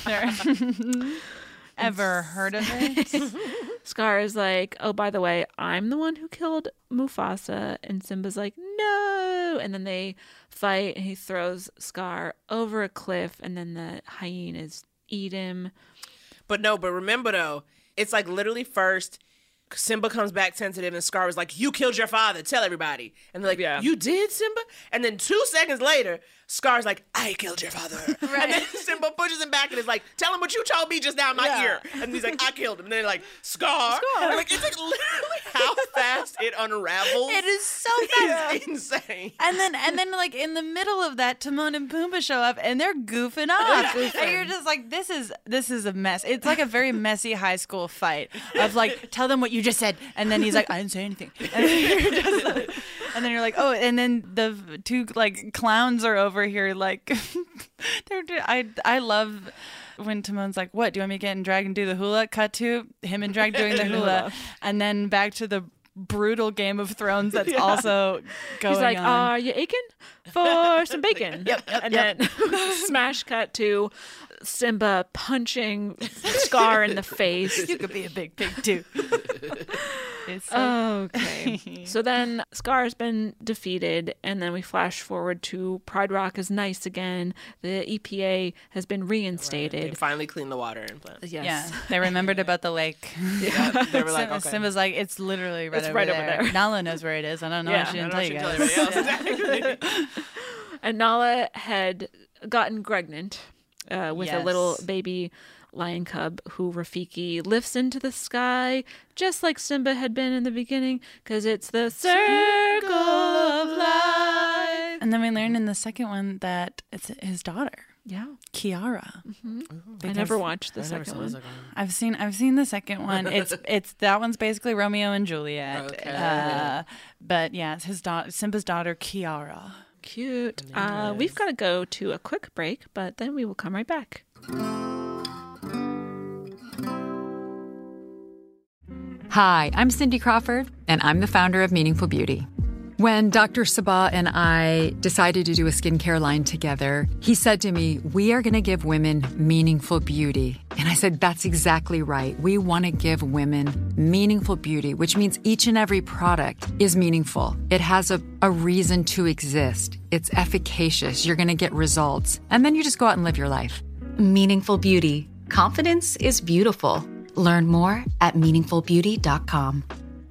Speaker 6: Ever heard of it?
Speaker 5: Scar is like, oh, by the way, I'm the one who killed Mufasa. And Simba's like, no. And then they fight and he throws Scar over a cliff and then the hyenas eat him.
Speaker 7: But remember though, it's like literally first, Simba comes back sensitive, and Scar was like, "You killed your father. Tell everybody." And they're like,
Speaker 5: Yeah.
Speaker 7: "You did, Simba?" And then 2 seconds later, Scar's like, "I killed your father." And then Simba pushes him back and is like, "Tell him what you told me just now in my ear." And he's like, "I killed him." And they're like, "Scar." And like, it's like literally how fast it unravels.
Speaker 6: It is so fast.
Speaker 7: It's insane.
Speaker 6: And then like in the middle of that, Timon and Pumbaa show up and they're goofing off. And you're just like, this is a mess. It's like a very messy high school fight of like, tell them what you just said. And then he's like, I didn't say anything. And then you're just like, and then you're like, oh, and then the 2 like clowns are over here like I love when Timon's like, what, do you want me to get in drag and do the hula? Cut to him and drag doing the hula. And then back to the brutal Game of Thrones that's also going
Speaker 5: He's like,
Speaker 6: on.
Speaker 5: are you aching for some bacon?
Speaker 6: Yep,
Speaker 5: and then smash cut to Simba punching Scar in the face.
Speaker 6: You could be a big pig too. It's so
Speaker 5: Okay. So then Scar's been defeated, and then we flash forward to Pride Rock is nice again. The EPA has been reinstated.
Speaker 7: They finally cleaned the water and plant.
Speaker 5: Yes.
Speaker 6: yeah, they remembered about the lake.
Speaker 7: Yeah, they were like, okay.
Speaker 6: Simba's like, it's literally right,
Speaker 5: It's
Speaker 6: over,
Speaker 5: right over
Speaker 6: there.
Speaker 5: there.
Speaker 6: Nala knows where it is. I don't know.
Speaker 5: Yeah,
Speaker 6: She
Speaker 7: I
Speaker 6: didn't
Speaker 7: don't know
Speaker 6: tell
Speaker 7: if
Speaker 6: you
Speaker 7: she can
Speaker 6: guys.
Speaker 7: tell everybody else. Exactly.
Speaker 5: And Nala had gotten pregnant with a little
Speaker 6: Yes.
Speaker 5: baby lion cub who Rafiki lifts into the sky, just like Simba had been in the beginning, because it's the circle of life.
Speaker 6: And then we learned in the second one that it's his daughter,
Speaker 5: Yeah.
Speaker 6: Kiara.
Speaker 5: I never watched the second one.
Speaker 6: I've seen the second one. It's that one's basically Romeo and Juliet.
Speaker 7: Okay.
Speaker 6: But yeah, it's his Simba's daughter Kiara.
Speaker 5: Cute. We've got to go to a quick break, but then we will come right back.
Speaker 8: Hi, I'm Cindy Crawford, and I'm the founder of Meaningful Beauty. When Dr. Sabah and I decided to do a skincare line together, he said to me, we are going to give women meaningful beauty. And I said, that's exactly right. We want to give women meaningful beauty, which means each and every product is meaningful. It has a reason to exist. It's efficacious. You're going to get results. And then you just go out and live your life.
Speaker 9: Meaningful Beauty. Confidence is beautiful. Learn more at meaningfulbeauty.com.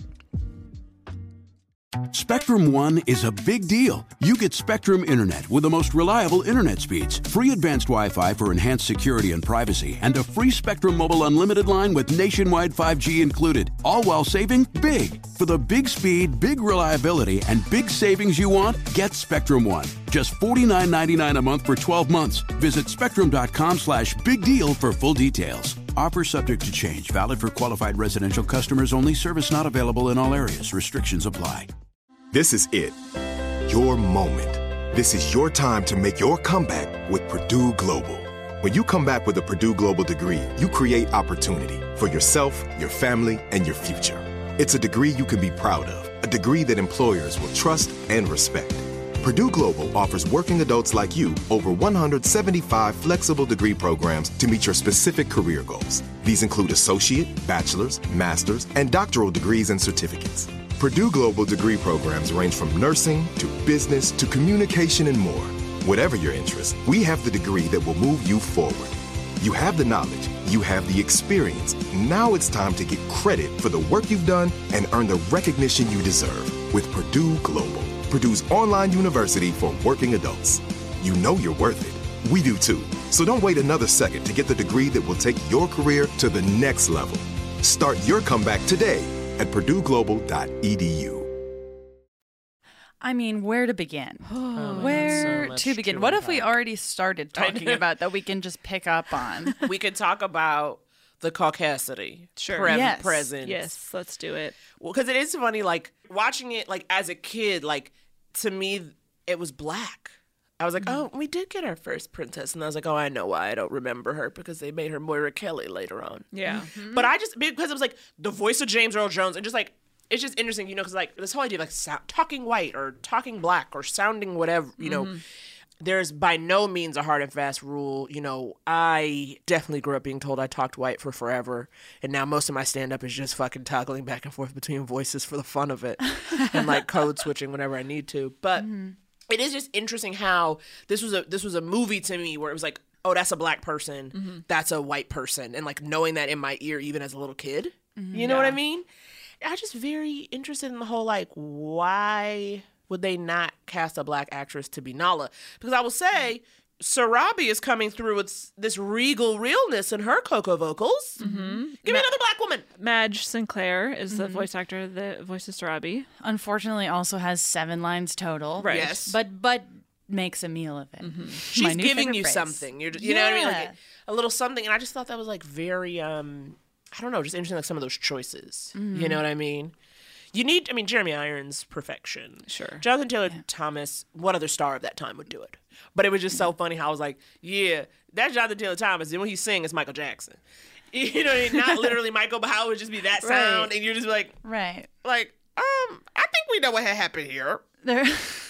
Speaker 10: Spectrum One is a big deal. You get Spectrum Internet with the most reliable internet speeds, free advanced Wi-Fi for enhanced security and privacy, and a free Spectrum Mobile Unlimited line with nationwide 5G included, all while saving big. For the big speed, big reliability, and big savings you want, get Spectrum One. Just $49.99 a month for 12 months. Visit spectrum.com/big deal for full details. Offer subject to change. Valid for qualified residential customers only. Service not available in all areas. Restrictions apply.
Speaker 1: This is it. Your moment. This is your time to make your comeback with Purdue Global. When you come back with a Purdue Global degree, you create opportunity for yourself, your family, and your future. It's a degree you can be proud of, a degree that employers will trust and respect. Purdue Global offers working adults like you over 175 flexible degree programs to meet your specific career goals. These include associate, bachelor's, master's, and doctoral degrees and certificates. Purdue Global degree programs range from nursing to business to communication and more. Whatever your interest, we have the degree that will move you forward. You have the knowledge, you have the experience. Now it's time to get credit for the work you've done and earn the recognition you deserve with Purdue Global, Purdue's online university for working adults. You know you're worth it. We do too. So don't wait another second to get the degree that will take your career to the next level. Start your comeback today at purdueglobal.edu.
Speaker 6: I mean, where to begin? Where
Speaker 7: so much
Speaker 6: to begin?
Speaker 7: to
Speaker 6: What if we
Speaker 7: unpack.
Speaker 6: already started talking about that we can just pick up on?
Speaker 7: We could talk about the caucasity
Speaker 6: Yes.
Speaker 7: presence.
Speaker 5: Yes, let's do it.
Speaker 7: Well, because it is funny, like, watching it, like, as a kid, like, to me, it was black. I was like, oh, we did get our first princess. And I was like, oh, I know why I don't remember her, because they made her Moira Kelly later on.
Speaker 5: Yeah.
Speaker 7: But I just, because it was like the voice of James Earl Jones, and just like, it's just interesting, you know, because like this whole idea of like talking white or talking black or sounding whatever, you know, there's by no means a hard and fast rule. You know, I definitely grew up being told I talked white for forever. And now most of my stand up is just fucking toggling back and forth between voices for the fun of it and like code switching whenever I need to. But it is just interesting how this was a movie to me where it was like, oh, that's a black person, that's a white person, and like knowing that in my ear even as a little kid. You know what I mean? I'm just very interested in the whole, like, why would they not cast a black actress to be Nala? Because I will say, Sarabi is coming through with this regal realness in her Coco vocals. Mm-hmm. Give me another black woman.
Speaker 5: Madge Sinclair is the voice actor that voices Sarabi.
Speaker 6: Unfortunately, also has 7 lines total.
Speaker 5: Right.
Speaker 7: Yes.
Speaker 6: But makes a meal of it.
Speaker 5: Mm-hmm.
Speaker 7: She's giving you something. You know what I mean? Like
Speaker 6: Yeah.
Speaker 7: a little something. And I just thought that was like very, I don't know, just interesting, like some of those choices. You know what I mean? You need, Jeremy Irons, perfection.
Speaker 5: Sure.
Speaker 7: Jonathan Taylor Thomas, what other star of that time would do it? But it was just so funny how I was like, yeah, that's Jonathan Taylor Thomas. And when he's singing, it's Michael Jackson. You know what I mean? Not literally Michael, but how it would just be that sound.
Speaker 6: Right.
Speaker 7: And you're just like,
Speaker 6: Right.
Speaker 7: I think we know what had happened here.
Speaker 6: There.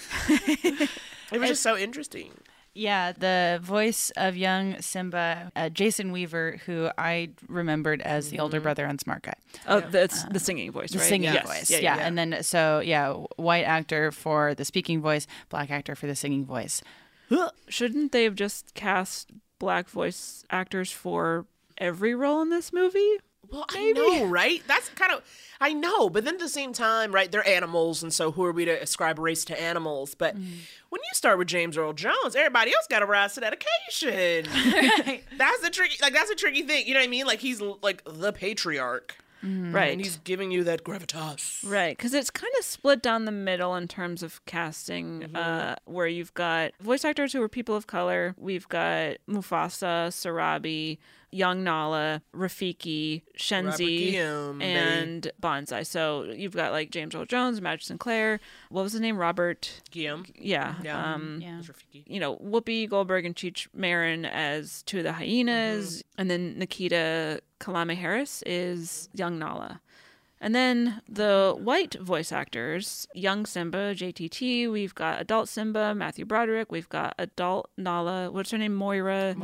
Speaker 7: It was just so interesting.
Speaker 6: Yeah, the voice of young Simba, Jason Weaver, who I remembered as the older brother on Smart Guy.
Speaker 5: Oh, that's the singing voice,
Speaker 6: The
Speaker 5: right?
Speaker 6: singing
Speaker 5: Yes.
Speaker 6: voice.
Speaker 5: Yeah.
Speaker 6: And then, white actor for the speaking voice, black actor for the singing voice.
Speaker 5: Shouldn't they have just cast black voice actors for every role in this movie?
Speaker 7: Well, I know, right? That's kind of, I know, but then at the same time, right, they're animals, and so who are we to ascribe race to animals? But when you start with James Earl Jones, everybody else got to rise to that occasion. That's a tricky thing. You know what I mean? Like, he's like the patriarch.
Speaker 5: Right.
Speaker 7: And he's giving you that gravitas.
Speaker 5: Right, because it's kind of split down the middle in terms of casting, where you've got voice actors who are people of color. We've got Mufasa, Sarabi, young Nala, Rafiki, Shenzi,
Speaker 7: Guillaume,
Speaker 5: and Bonsai. So you've got like James Earl Jones, Madge Sinclair. What was his name? Robert
Speaker 7: Guillaume.
Speaker 5: Yeah.
Speaker 7: Yeah.
Speaker 6: Yeah.
Speaker 5: You know, Whoopi Goldberg and Cheech Marin as two of the hyenas, and then Nikita Kalame Harris is young Nala. And then the white voice actors, young Simba, JTT, we've got adult Simba, Matthew Broderick, we've got adult Nala, what's her name, Moira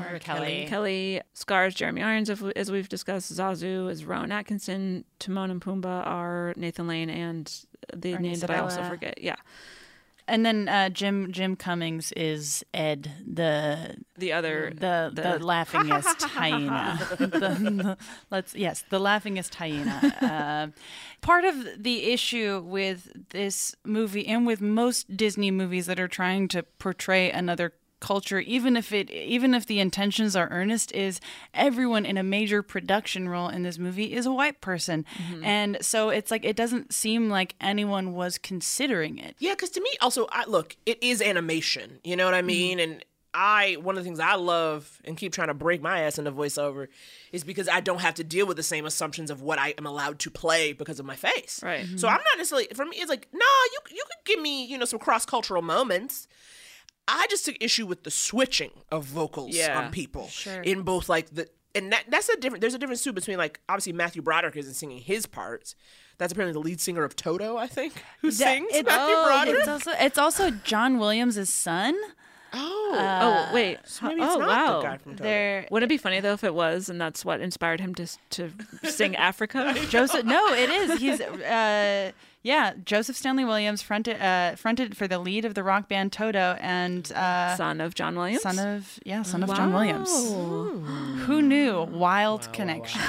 Speaker 5: Kelly, Scar's Jeremy Irons, as we've discussed, Zazu is Rowan Atkinson, Timon and Pumbaa are Nathan Lane, and the
Speaker 6: Ernie
Speaker 5: name that I also
Speaker 6: Sabella.
Speaker 5: forget, yeah.
Speaker 6: And then Jim Cummings is Ed, the
Speaker 5: other,
Speaker 6: the laughingest hyena. the laughingest hyena. Part of the issue with this movie and with most Disney movies that are trying to portray another culture, even if the intentions are earnest, is everyone in a major production role in this movie is a white person. And so it's like it doesn't seem like anyone was considering it.
Speaker 7: Yeah, because to me, also, look, it is animation. You know what I mean? And one of the things I love and keep trying to break my ass into voiceover is because I don't have to deal with the same assumptions of what I am allowed to play because of my face.
Speaker 5: Right.
Speaker 7: So I'm not necessarily, for me, it's like, no, you could give me, some cross-cultural moments. I just took issue with the switching of vocals on people in both like that's a different. There's a difference too between like obviously Matthew Broderick isn't singing his parts. That's apparently the lead singer of Toto, I think, who sings Matthew Broderick.
Speaker 6: It's also John Williams' son.
Speaker 5: Oh wait!
Speaker 7: So maybe it's not
Speaker 5: wow!
Speaker 7: the guy from Toto.
Speaker 5: Wouldn't it be funny though if it was, and that's what inspired him to sing Africa?
Speaker 6: Joseph? No, it is. He's Joseph Stanley Williams fronted for the lead of the rock band Toto and
Speaker 5: son of John Williams.
Speaker 6: Son of John Williams. Who knew? Wild connection.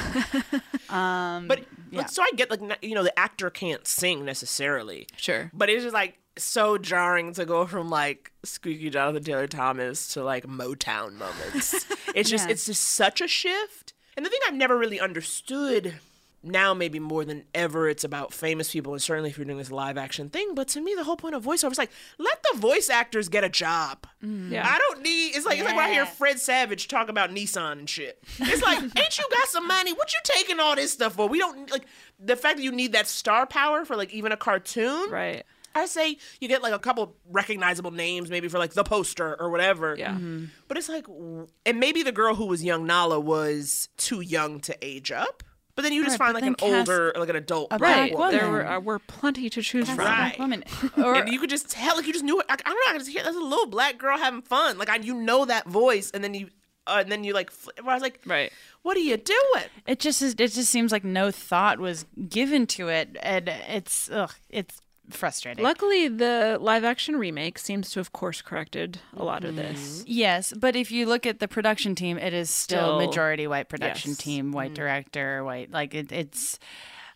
Speaker 7: But so I get like the actor can't sing necessarily.
Speaker 5: Sure.
Speaker 7: But it's just like so jarring to go from like squeaky Jonathan Taylor Thomas to like Motown moments. It's just such a shift. And the thing I've never really understood, now maybe more than ever, it's about famous people, and certainly if you're doing this live action thing, but to me the whole point of voiceover is like, let the voice actors get a job.
Speaker 5: Yeah.
Speaker 7: I don't need, it's like when I hear Fred Savage talk about Nissan and shit. It's like, ain't you got some money? What you taking all this stuff for? We don't, like, the fact that you need that star power for like even a cartoon.
Speaker 5: Right.
Speaker 7: I say you get like a couple recognizable names maybe for like the poster or whatever.
Speaker 5: Yeah.
Speaker 7: But it's like, and maybe the girl who was young Nala was too young to age up. But then you just find like an older, like an adult
Speaker 5: Right.
Speaker 7: woman.
Speaker 5: There were plenty to choose from.
Speaker 7: Right.
Speaker 6: Woman.
Speaker 7: And you could just tell, like you just knew it. I don't know. I just hear that's a little black girl having fun. Like that voice, and then you like. I was like,
Speaker 5: right.
Speaker 7: What are you doing?
Speaker 6: It just seems like no thought was given to it, and it's frustrating.
Speaker 5: Luckily, the live-action remake seems to have course-corrected a lot of this.
Speaker 6: Yes, but if you look at the production team, it is still majority white production
Speaker 5: Yes.
Speaker 6: team, white director, white. Like it's.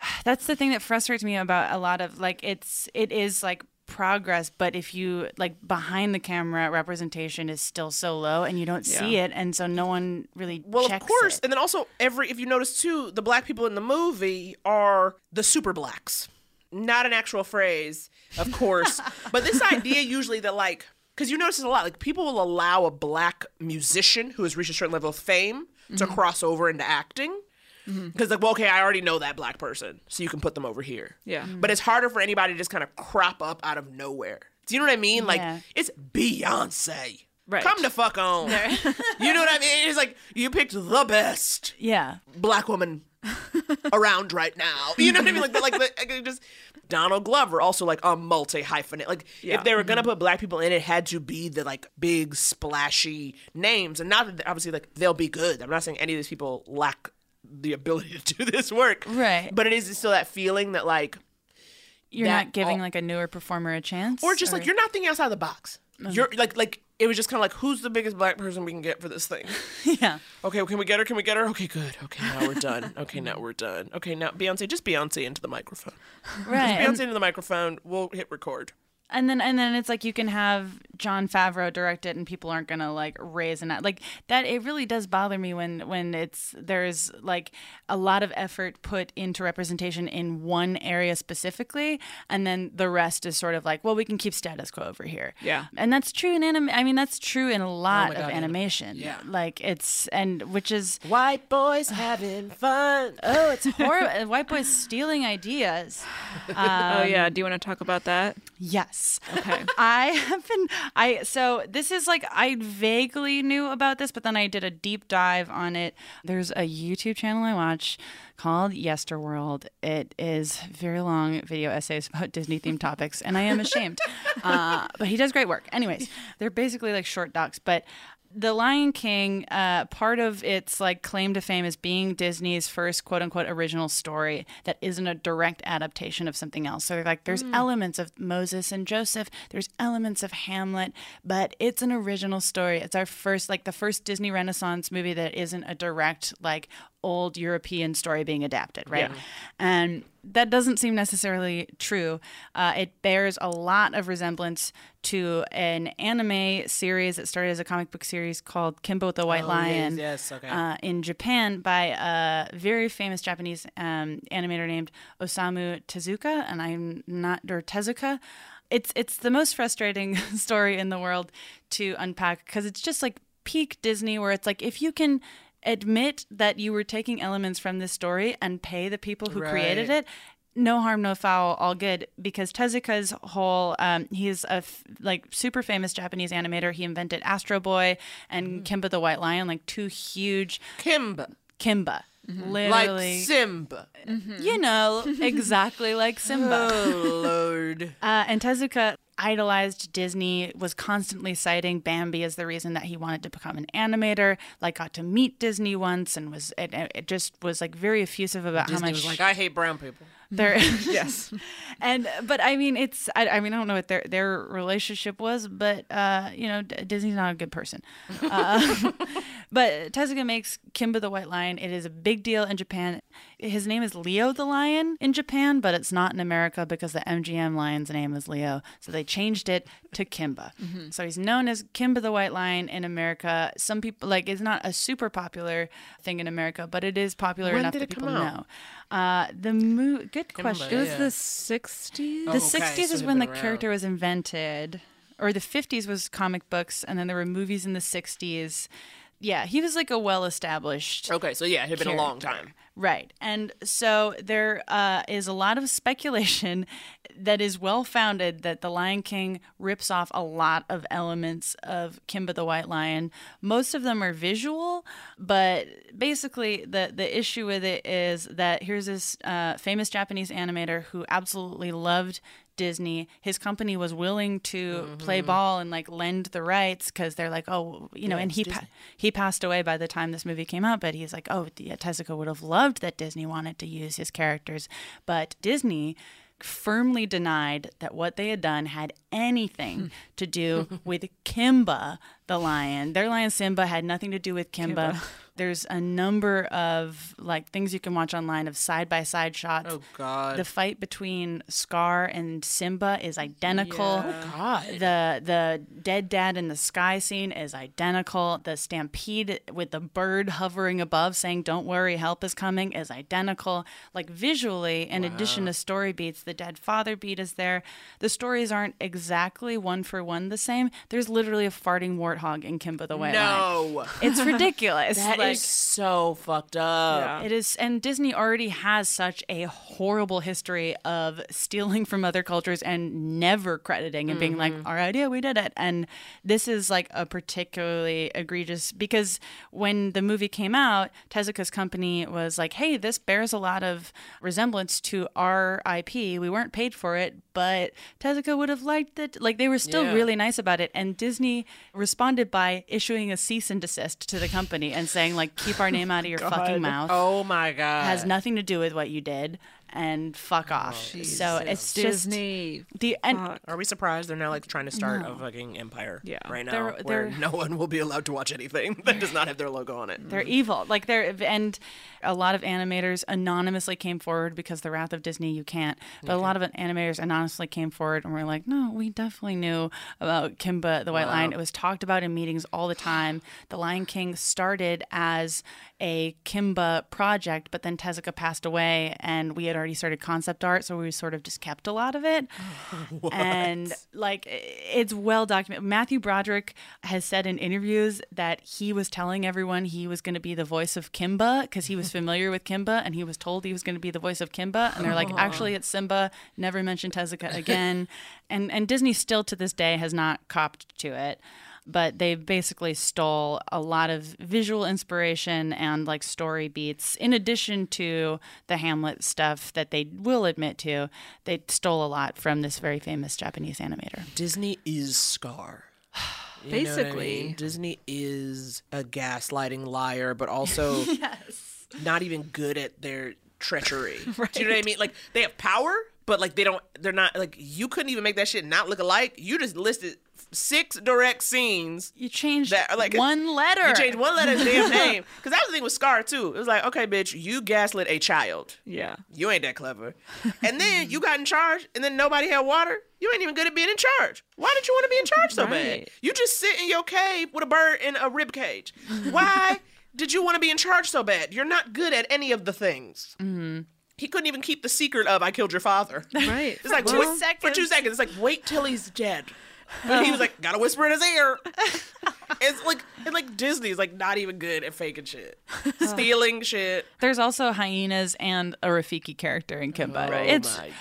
Speaker 6: That's the thing that frustrates me about a lot of like it is like progress, but if you like behind the camera representation is still so low and you don't see it, and so no one really checks
Speaker 7: of course
Speaker 6: it.
Speaker 7: And then also if you notice too, the black people in the movie are the super blacks. Not an actual phrase, of course, but this idea usually that like, because you notice this a lot, like people will allow a black musician who has reached a certain level of fame to cross over into acting. Because like, well, okay, I already know that black person, so you can put them over here.
Speaker 5: Yeah.
Speaker 7: But it's harder for anybody to just kind of crop up out of nowhere. Do you know what I mean? Like, it's Beyonce.
Speaker 5: Right.
Speaker 7: Come the fuck on. You know what I mean? It's like, you picked the best black woman around right now. You know what I mean? Like just Donald Glover, also like a multi-hyphenate. Like if they were gonna put black people in, it had to be the like big splashy names, and not that obviously like they'll be good. I'm not saying any of these people lack the ability to do this work,
Speaker 6: right?
Speaker 7: But it is still that feeling that like
Speaker 6: you're not giving like a newer performer a chance,
Speaker 7: or just like you're not thinking outside the box. You're like it was just kind of like, who's the biggest black person we can get for this thing?
Speaker 6: Yeah.
Speaker 7: Okay, well, can we get her? Can we get her? Okay, good. Okay, now we're done. Okay, now we're done. Okay, now Beyonce, just Beyonce into the microphone.
Speaker 6: Right.
Speaker 7: Just Beyonce into the microphone. We'll hit record.
Speaker 6: And then it's like you can have Jon Favreau direct it and people aren't gonna like raise an like that. It really does bother me when there's like a lot of effort put into representation in one area specifically, and then the rest is sort of like, well, we can keep status quo over here.
Speaker 5: Yeah.
Speaker 6: And that's true in anime. I mean, that's true in a lot of animation.
Speaker 7: Yeah.
Speaker 6: Like which is
Speaker 7: white boys having fun.
Speaker 6: Oh, it's horrible. White boys stealing ideas.
Speaker 5: Oh yeah. Do you want to talk about that?
Speaker 6: Yes.
Speaker 5: Okay.
Speaker 6: So this is like, I vaguely knew about this, but then I did a deep dive on it. There's a YouTube channel I watch called Yesterworld. It is very long video essays about Disney themed topics, and I am ashamed. But he does great work. Anyways, they're basically like short docs, but The Lion King, part of its like claim to fame is being Disney's first quote unquote original story that isn't a direct adaptation of something else. So like there's elements of Moses and Joseph, there's elements of Hamlet, but it's an original story. It's our first, like the first Disney Renaissance movie that isn't a direct like old European story being adapted, right?
Speaker 5: Yeah.
Speaker 6: And that doesn't seem necessarily true. It bears a lot of resemblance to an anime series that started as a comic book series called Kimbo the White Lion in Japan by a very famous Japanese animator named Osamu Tezuka, or Tezuka. It's the most frustrating story in the world to unpack because it's just like peak Disney, where it's like, if you can admit that you were taking elements from this story and pay the people who created it, no harm, no foul, all good. Because Tezuka's whole, he's a super famous Japanese animator. He invented Astro Boy and Kimba the White Lion, like two huge... Kimba. Literally.
Speaker 7: Like Simba.
Speaker 6: You know, exactly like Simba.
Speaker 7: Oh, Lord.
Speaker 6: And Tezuka idolized Disney, was constantly citing Bambi as the reason that he wanted to become an animator, like got to meet Disney once, and it just was like very effusive about
Speaker 7: Disney
Speaker 6: how much...
Speaker 7: was like, I hate brown people.
Speaker 6: Yes. But I mean, I don't know what their relationship was, but Disney's not a good person. But Tezuka makes Kimba the White Lion. It is a big deal in Japan. His name is Leo the Lion in Japan, but it's not in America because the MGM lion's name is Leo. So they changed it to Kimba. So he's known as Kimba the White Lion in America. Some people, like, it's not a super popular thing in America, but it is popular enough that people know. Good question.
Speaker 5: It was the 60s?
Speaker 6: The 60s is when the character was invented. Or the 50s was comic books, and then there were movies in the 60s. Yeah, he was like a well-established
Speaker 7: Okay, so yeah, it had been a long time.
Speaker 6: Right. And so there is a lot of speculation that is well-founded that The Lion King rips off a lot of elements of Kimba the White Lion. Most of them are visual, but basically the issue with it is that here's this famous Japanese animator who absolutely loved Disney. His company was willing to play ball and like lend the rights because they're like, and he passed away by the time this movie came out, but he's like, Tezuka would have loved that Disney wanted to use his characters, but Disney firmly denied that what they had done had anything to do with Kimba the lion. Their lion Simba had nothing to do with Kimba. There's a number of like things you can watch online of side-by-side shots.
Speaker 7: Oh, God.
Speaker 6: The fight between Scar and Simba is identical.
Speaker 7: Yeah. Oh, God.
Speaker 6: The dead dad in the sky scene is identical. The stampede with the bird hovering above saying, "Don't worry, help is coming," is identical. Like visually, in addition to story beats, the dead father beat is there. The stories aren't exactly one for one the same. There's literally a farting warthog in Kimba the White Lion.
Speaker 7: No.
Speaker 6: It's ridiculous.
Speaker 7: That is so fucked up.
Speaker 6: It is, and Disney already has such a horrible history of stealing from other cultures and never crediting and being like, "Our idea, we did it." And this is like a particularly egregious, because when the movie came out, Tezuka's company was like, "Hey, this bears a lot of resemblance to our IP. We weren't paid for it, but Tezuka would have liked it." Like, they were still really nice about it. And Disney responded by issuing a cease and desist to the company and saying, like, "Keep our name out of your fucking mouth.
Speaker 7: Oh, my God.
Speaker 6: Has nothing to do with what you did, and fuck off." So it's
Speaker 5: Disney.
Speaker 6: just
Speaker 7: Are we surprised they're now like trying to start a fucking empire right now where no one will be allowed to watch anything that does not have their logo on it?
Speaker 6: They're evil. Like, and a lot of animators anonymously came forward, because the wrath of Disney, you can't. But a lot of animators anonymously came forward and were like, "No, we definitely knew about Kimba the White Lion. It was talked about in meetings all the time. The Lion King started as a Kimba project, but then Tezuka passed away, and we had already started concept art, so we sort of just kept a lot of it." And like, it's well documented. Matthew Broderick has said in interviews that he was telling everyone he was going to be the voice of Kimba because he was familiar with Kimba, and he was told he was going to be the voice of Kimba, and they're like, "Actually, it's Simba." Never mention Tezuka again. And Disney still to this day has not copped to it. But they basically stole a lot of visual inspiration and like story beats, in addition to the Hamlet stuff that they will admit to. They stole a lot from this very famous Japanese animator.
Speaker 7: Disney is Scar.
Speaker 5: Basically.
Speaker 7: Know what I mean? Disney is a gaslighting liar, but also not even good at their treachery. Do you know what I mean? Like, they have power, but like they're not, like, you couldn't even make that shit not look alike. You just listed 6 direct scenes.
Speaker 6: You changed
Speaker 7: that, like,
Speaker 6: one letter.
Speaker 7: You changed one letter in the damn name. Because that was the thing with Scar, too. It was like, okay, bitch, you gaslit a child.
Speaker 5: Yeah.
Speaker 7: You ain't that clever. And then you got in charge, and then nobody had water. You ain't even good at being in charge. Why did you want to be in charge so bad? You just sit in your cave with a bird in a rib cage. Why did you want to be in charge so bad? You're not good at any of the things. Mm-hmm. He couldn't even keep the secret of "I killed your father."
Speaker 5: Right.
Speaker 7: It's like, for 2 seconds. It's like, wait till he's dead. But he was like, gotta whisper in his ear. It's like Disney's like not even good at faking shit, stealing shit.
Speaker 6: There's also hyenas and a Rafiki character in Kimba.
Speaker 7: Oh my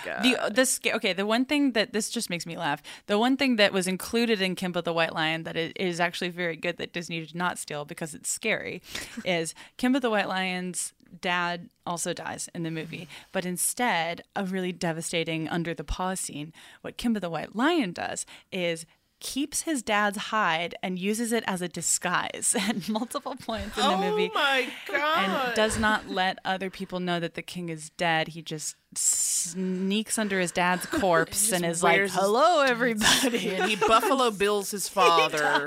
Speaker 7: God.
Speaker 6: The one thing that this just makes me laugh. The one thing that was included in Kimba the White Lion that is actually very good that Disney did not steal because it's scary, is Kimba the White Lion's dad also dies in the movie, but instead of really devastating under the paw scene, what Kimba the White Lion does is keeps his dad's hide and uses it as a disguise at multiple points in the movie.
Speaker 7: Oh my God.
Speaker 6: And does not let other people know that the king is dead. He just sneaks under his dad's corpse and is like, "Hello, everybody."
Speaker 7: And he Buffalo Bills his father.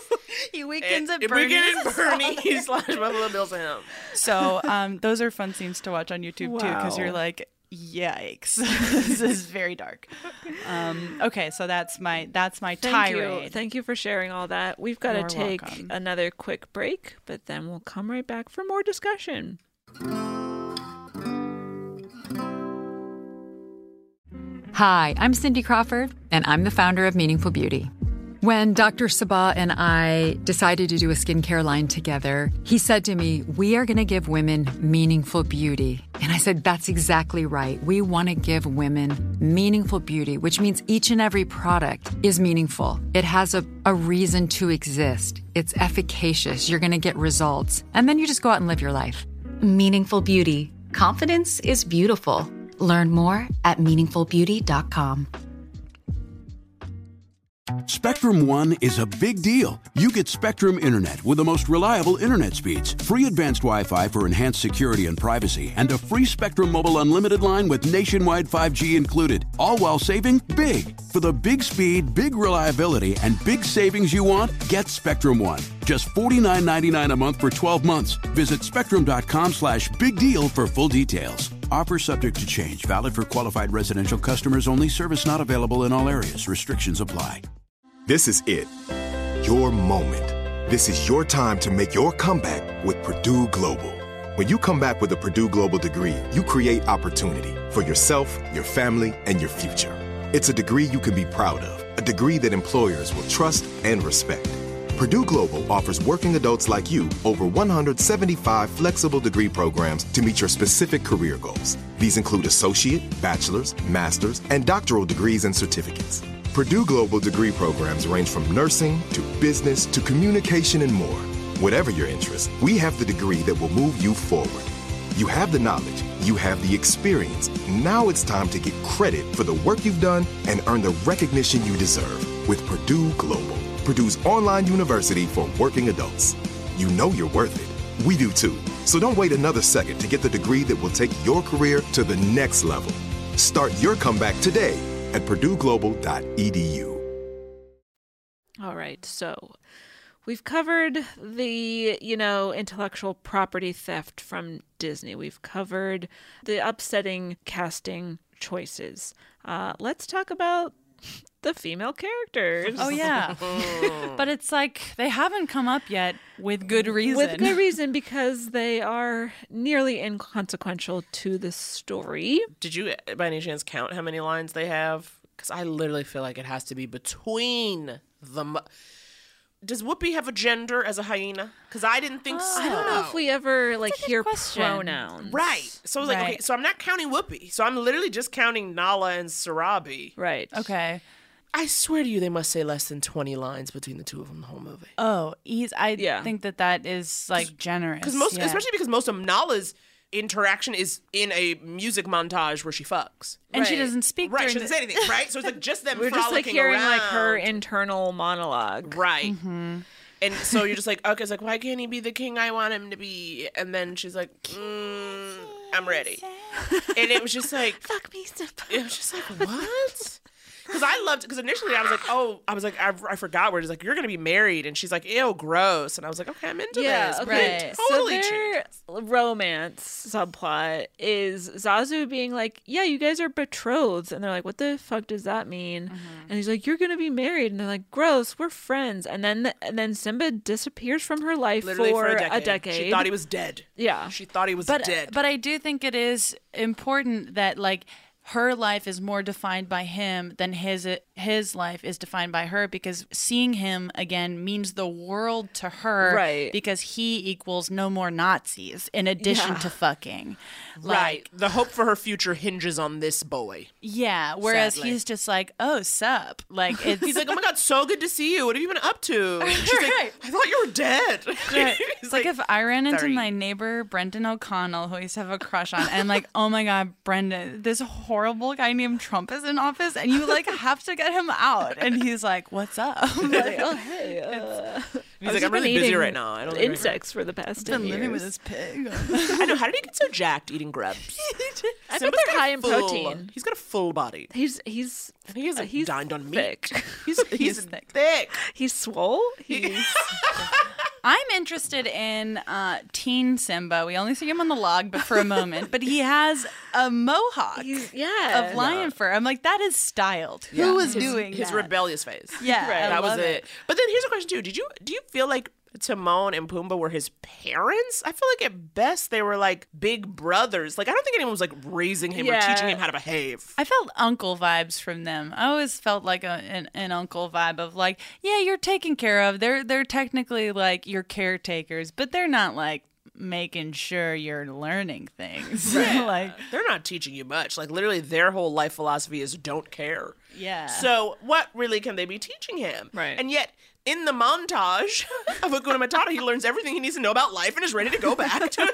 Speaker 6: He weekends at
Speaker 7: Bernie's.
Speaker 6: Bernie's.
Speaker 7: Bernie / Buffalo Bills him.
Speaker 6: So those are fun scenes to watch on YouTube too, because you're like, yikes. This is very dark. Okay, so that's my tirade.
Speaker 5: Thank you for sharing all that. We've got to take
Speaker 6: welcome.
Speaker 5: another quick break, but then we'll come right back for more discussion.
Speaker 8: Hi, I'm Cindy Crawford, and I'm the founder of Meaningful Beauty. When Dr. Sabah and I decided to do a skincare line together, he said to me, "We are going to give women meaningful beauty." And I said, "That's exactly right. We want to give women meaningful beauty, which means each and every product is meaningful. It has a reason to exist. It's efficacious. You're going to get results. And then you just go out and live your life."
Speaker 9: Meaningful Beauty. Confidence is beautiful. Learn more at meaningfulbeauty.com.
Speaker 10: Spectrum One is a big deal. You get Spectrum Internet with the most reliable internet speeds, free advanced Wi-Fi for enhanced security and privacy, and a free Spectrum Mobile Unlimited line with nationwide 5G included, all while saving big. For the big speed, big reliability, and big savings you want, get Spectrum One. Just $49.99 a month for 12 months. Visit spectrum.com/big deal for full details. Offer subject to change. Valid for qualified residential customers only. Service not available in all areas. Restrictions apply.
Speaker 1: This is it. Your moment. This is your time to make your comeback with Purdue Global. When you come back with a Purdue Global degree, you create opportunity for yourself, your family, and your future. It's a degree you can be proud of, a degree that employers will trust and respect. Purdue Global offers working adults like you over 175 flexible degree programs to meet your specific career goals. These include associate, bachelor's, master's, and doctoral degrees and certificates. Purdue Global degree programs range from nursing to business to communication and more. Whatever your interest, we have the degree that will move you forward. You have the knowledge, you have the experience. Now it's time to get credit for the work you've done and earn the recognition you deserve with Purdue Global, Purdue's online university for working adults. You know you're worth it. We do too. So don't wait another second to get the degree that will take your career to the next level. Start your comeback today at purdueglobal.edu.
Speaker 5: All right, so we've covered the, intellectual property theft from Disney. We've covered the upsetting casting choices. Let's talk about the female characters.
Speaker 6: Oh, yeah. But it's like they haven't come up yet with good reason.
Speaker 5: With good reason, because they are nearly inconsequential to the story.
Speaker 7: Did you, by any chance, count how many lines they have? Because I literally feel like it has to be between them. Does Whoopi have a gender as a hyena? Because I didn't think so.
Speaker 5: I don't know if we ever hear pronouns.
Speaker 7: Right. So I was like, okay, so I'm not counting Whoopi. So I'm literally just counting Nala and Sarabi.
Speaker 5: Right.
Speaker 6: Okay.
Speaker 7: I swear to you, they must say less than 20 lines between the two of them the whole movie.
Speaker 6: Oh, I think that is generous.
Speaker 7: Especially because most of Nala's interaction is in a music montage where she fucks.
Speaker 6: And she doesn't speak.
Speaker 7: Right, she doesn't say anything, right? So it's just them
Speaker 5: We're
Speaker 7: frolicking
Speaker 5: just hearing
Speaker 7: around.
Speaker 5: her internal monologue.
Speaker 7: Right. Mm-hmm. And so you're just like, okay, it's like, why can't he be the king I want him to be? And then she's like, I'm ready. And it was just like,
Speaker 5: fuck me, Simba.
Speaker 7: It was just like, what? Because initially I was like, I forgot. We're just like, you're going to be married. And she's like, ew, gross. And I was like, okay, I'm into this.
Speaker 5: Okay.
Speaker 7: Totally
Speaker 5: so their romance subplot is Zazu being like, yeah, you guys are betrothed. And they're like, what the fuck does that mean? Mm-hmm. And he's like, you're going to be married. And they're like, gross, we're friends. And then Simba disappears from her life for a decade.
Speaker 7: She thought he was dead.
Speaker 5: Yeah.
Speaker 7: She thought he was dead.
Speaker 6: But I do think it is important that, her life is more defined by him than his life is defined by her, because seeing him again means the world to her,
Speaker 5: right?
Speaker 6: Because he equals no more Nazis in addition to fucking.
Speaker 7: Right. The hope for her future hinges on this boy.
Speaker 6: Yeah. Whereas
Speaker 7: sadly.
Speaker 6: he's just like, oh, sup.
Speaker 7: He's like, oh my God, so good to see you. What have you been up to? And she's like, I thought you were dead.
Speaker 6: It's like if I ran into my neighbor, Brendan O'Connell, who I used to have a crush on, and I'm like, oh my God, Brendan, this horrible guy named Trump is in office, and you have to get him out. And he's like, what's up?
Speaker 5: Like, oh, hey.
Speaker 7: He's like, I'm really busy right now. I don't know
Speaker 5: insects for the past 10 years.
Speaker 6: Living with this pig.
Speaker 7: I know. How did he get so jacked eting grubs?
Speaker 5: I bet they're high in protein.
Speaker 7: He's got a full body.
Speaker 5: He's
Speaker 7: dined on
Speaker 5: thick.
Speaker 7: meat. He's thick.
Speaker 5: He's swole.
Speaker 6: I'm interested in teen Simba. We only see him on the log, but for a moment. But he has a mohawk of lion fur. I'm like, that is styled.
Speaker 5: Yeah.
Speaker 6: Who was doing
Speaker 7: his
Speaker 6: that?
Speaker 7: rebellious face?
Speaker 6: Yeah,
Speaker 5: right.
Speaker 7: That was it. But then here's a question too. Do you feel like Timon and Pumbaa were his parents? I feel like at best they were like big brothers. Like I don't think anyone was like raising him or teaching him how to behave.
Speaker 6: I felt uncle vibes from them. I always felt like an uncle vibe of like, yeah, you're taken care of. They're technically like your caretakers, but they're not like making sure you're learning things.
Speaker 7: Yeah.
Speaker 6: Like
Speaker 7: they're not teaching you much. Like literally their whole life philosophy is don't care.
Speaker 6: Yeah.
Speaker 7: So what really can they be teaching him?
Speaker 5: Right.
Speaker 7: And yet in the montage of Hakuna Matata, he learns everything he needs to know about life and is ready to go back to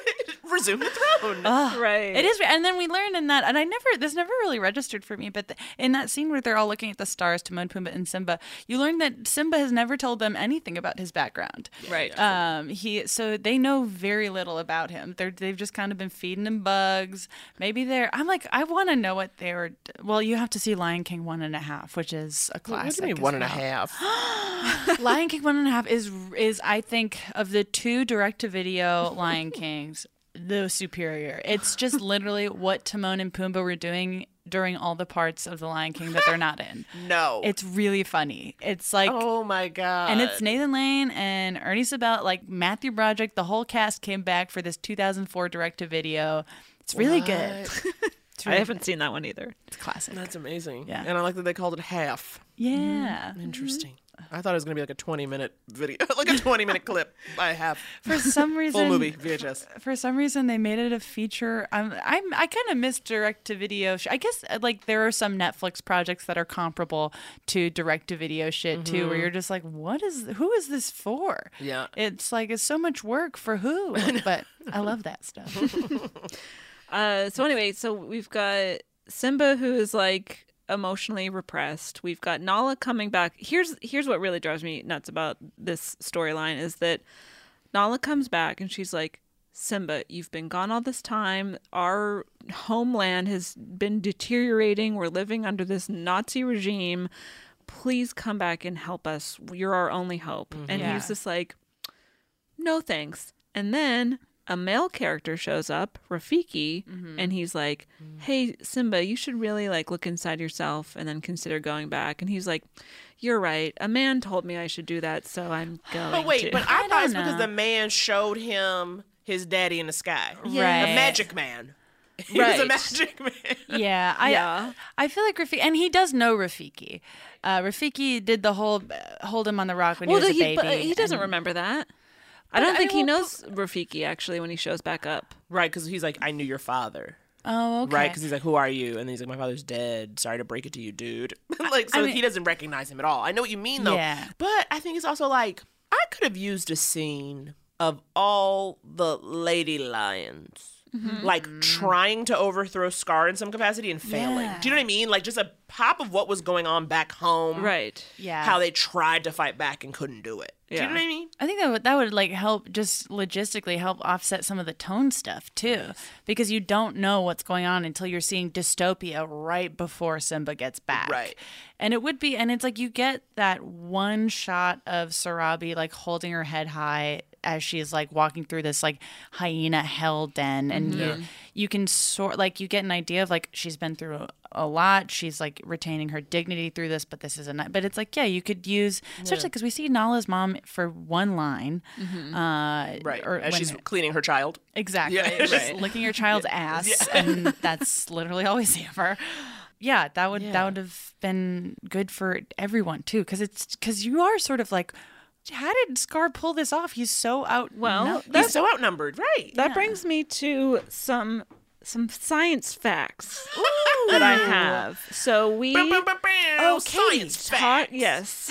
Speaker 7: resume the throne.
Speaker 5: Right.
Speaker 6: It is, and then we learned in that, and this never really registered for me, but in that scene where they're all looking at the stars, Timon, Pumbaa, and Simba, you learn that Simba has never told them anything about his background.
Speaker 5: Right.
Speaker 6: So they know very little about him. They've just kind of been feeding him bugs. Maybe I'm like, I want to know what they were. Well, you have to see Lion King 1.5, which is a classic.
Speaker 7: What do you mean 1.5?
Speaker 6: Lion King 1.5 is I think of the two direct-to-video Lion Kings, the superior. It's just literally what Timon and Pumbaa were doing during all the parts of the Lion King that they're not in.
Speaker 7: No.
Speaker 6: It's really funny. It's like,
Speaker 7: oh my God.
Speaker 6: and it's Nathan Lane and Ernie Sabella, like Matthew Broderick. The whole cast came back for this 2004 direct-to-video. It's really good.
Speaker 5: I haven't seen that one either.
Speaker 6: It's classic.
Speaker 7: That's amazing.
Speaker 6: Yeah.
Speaker 7: And I like that they called it half.
Speaker 6: Yeah.
Speaker 7: Interesting. I thought it was going to be like a 20-minute video, like a 20-minute clip by half.
Speaker 6: For some reason,
Speaker 7: Full movie, VHS.
Speaker 6: For some reason, they made it a feature. I kind of miss direct-to-video. I guess like there are some Netflix projects that are comparable to direct-to-video shit too, where you're just like, who is this for?
Speaker 7: Yeah.
Speaker 6: It's like it's so much work for who? But I love that stuff.
Speaker 5: So anyway, we've got Simba, who is like emotionally repressed. We've got Nala coming back. Here's what really drives me nuts about this storyline is that Nala comes back and she's like, Simba, you've been gone all this time. Our homeland has been deteriorating. We're living under this Nazi regime. Please come back and help us. You're our only hope. And he's just like, no thanks. And then a male character shows up, Rafiki, and he's like, hey, Simba, you should really like look inside yourself and then consider going back. And he's like, you're right. A man told me I should do that, so I'm going
Speaker 7: But wait,
Speaker 5: to.
Speaker 7: but I thought it's
Speaker 6: know.
Speaker 7: because the man showed him his daddy in the sky.
Speaker 6: Yeah.
Speaker 7: The magic man. He
Speaker 5: Right.
Speaker 7: was a magic man.
Speaker 6: Yeah, I feel like Rafiki, and he does know Rafiki. Rafiki did the whole hold him on the rock when he was a baby.
Speaker 5: But he doesn't remember that. I don't think he knows Rafiki actually when he shows back up.
Speaker 7: Right, because he's like, I knew your father.
Speaker 6: Oh, okay.
Speaker 7: Right, because he's like, who are you? And then he's like, my father's dead. Sorry to break it to you, dude. Like, so he doesn't recognize him at all. I know what you mean, though.
Speaker 6: Yeah.
Speaker 7: But I think it's also like, I could have used a scene of all the lady lions. Like trying to overthrow Scar in some capacity and failing.
Speaker 6: Yeah.
Speaker 7: Do you know what I mean? Like just a pop of what was going on back home.
Speaker 5: Right.
Speaker 6: Yeah.
Speaker 7: How they tried to fight back and couldn't do it. Do you know what I mean?
Speaker 6: I think that would like help just logistically help offset some of the tone stuff too, because you don't know what's going on until you're seeing dystopia right before Simba gets back.
Speaker 7: Right.
Speaker 6: And it would be, and it's like you get that one shot of Sarabi like holding her head high as she's like walking through this like hyena hell den, and you can you get an idea of like she's been through a lot. She's like retaining her dignity through this, but this is but it's like, yeah, you could use, especially because we see Nala's mom for one line.
Speaker 7: Right.
Speaker 6: Or
Speaker 7: as
Speaker 6: when-
Speaker 7: she's cleaning her child.
Speaker 6: Exactly.
Speaker 7: Yeah.
Speaker 6: Just licking your child's ass, and that's literally all we see of her. Yeah, that would have been good for everyone too, because you are sort of like, how did Scar pull this off? He's so
Speaker 7: He's so outnumbered. Right.
Speaker 5: That brings me to some science facts that I have. So we
Speaker 7: Science facts.
Speaker 5: yes.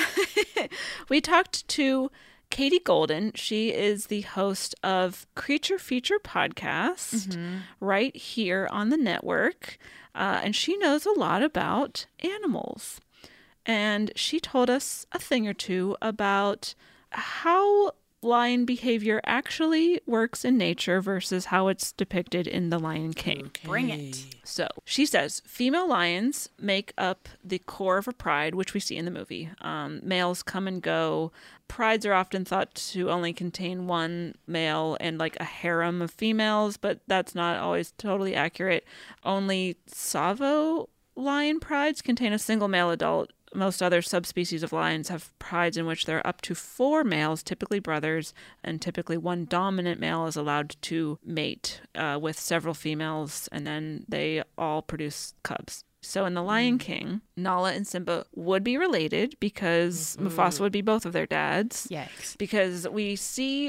Speaker 5: We talked to Katie Golden. She is the host of Creature Feature podcast right here on the network. And she knows a lot about animals. And she told us a thing or two about how lion behavior actually works in nature versus how it's depicted in The Lion King.
Speaker 6: Bring it.
Speaker 5: So she says female lions make up the core of a pride, which we see in the movie. Males come and go. Prides are often thought to only contain one male and like a harem of females, but that's not always totally accurate. Only Savo lion prides contain a single male adult. Most other subspecies of lions have prides in which there are up to 4 males, typically brothers, and typically one dominant male is allowed to mate with several females, and then they all produce cubs. So in The Lion King, Nala and Simba would be related because Mufasa would be both of their dads.
Speaker 6: Yikes.
Speaker 5: Because we see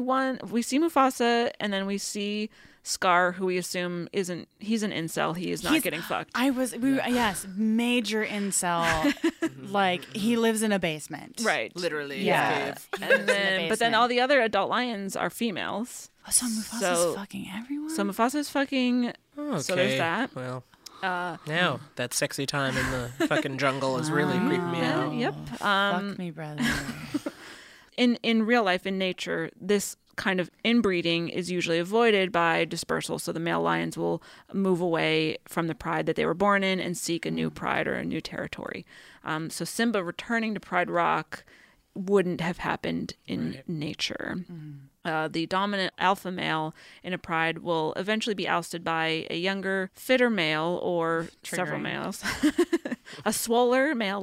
Speaker 5: Mufasa, and then we see Scar, who we assume he's an incel. He is not getting fucked.
Speaker 6: Yes, major incel. Like, he lives in a basement.
Speaker 5: Right.
Speaker 7: Literally.
Speaker 6: Yeah.
Speaker 5: But then all the other adult lions are females.
Speaker 6: Oh, so Mufasa's fucking everyone?
Speaker 5: So Mufasa's fucking.
Speaker 7: Okay.
Speaker 5: So there's that.
Speaker 7: Well, now that sexy time in the fucking jungle is really creeping me out.
Speaker 5: Yep.
Speaker 6: Fuck me, brother.
Speaker 5: In real life, in nature, this kind of inbreeding is usually avoided by dispersal. So the male lions will move away from the pride that they were born in and seek a new pride or a new territory. So Simba returning to Pride Rock wouldn't have happened in nature. The dominant alpha male in a pride will eventually be ousted by a younger, fitter male or several males, a swoller male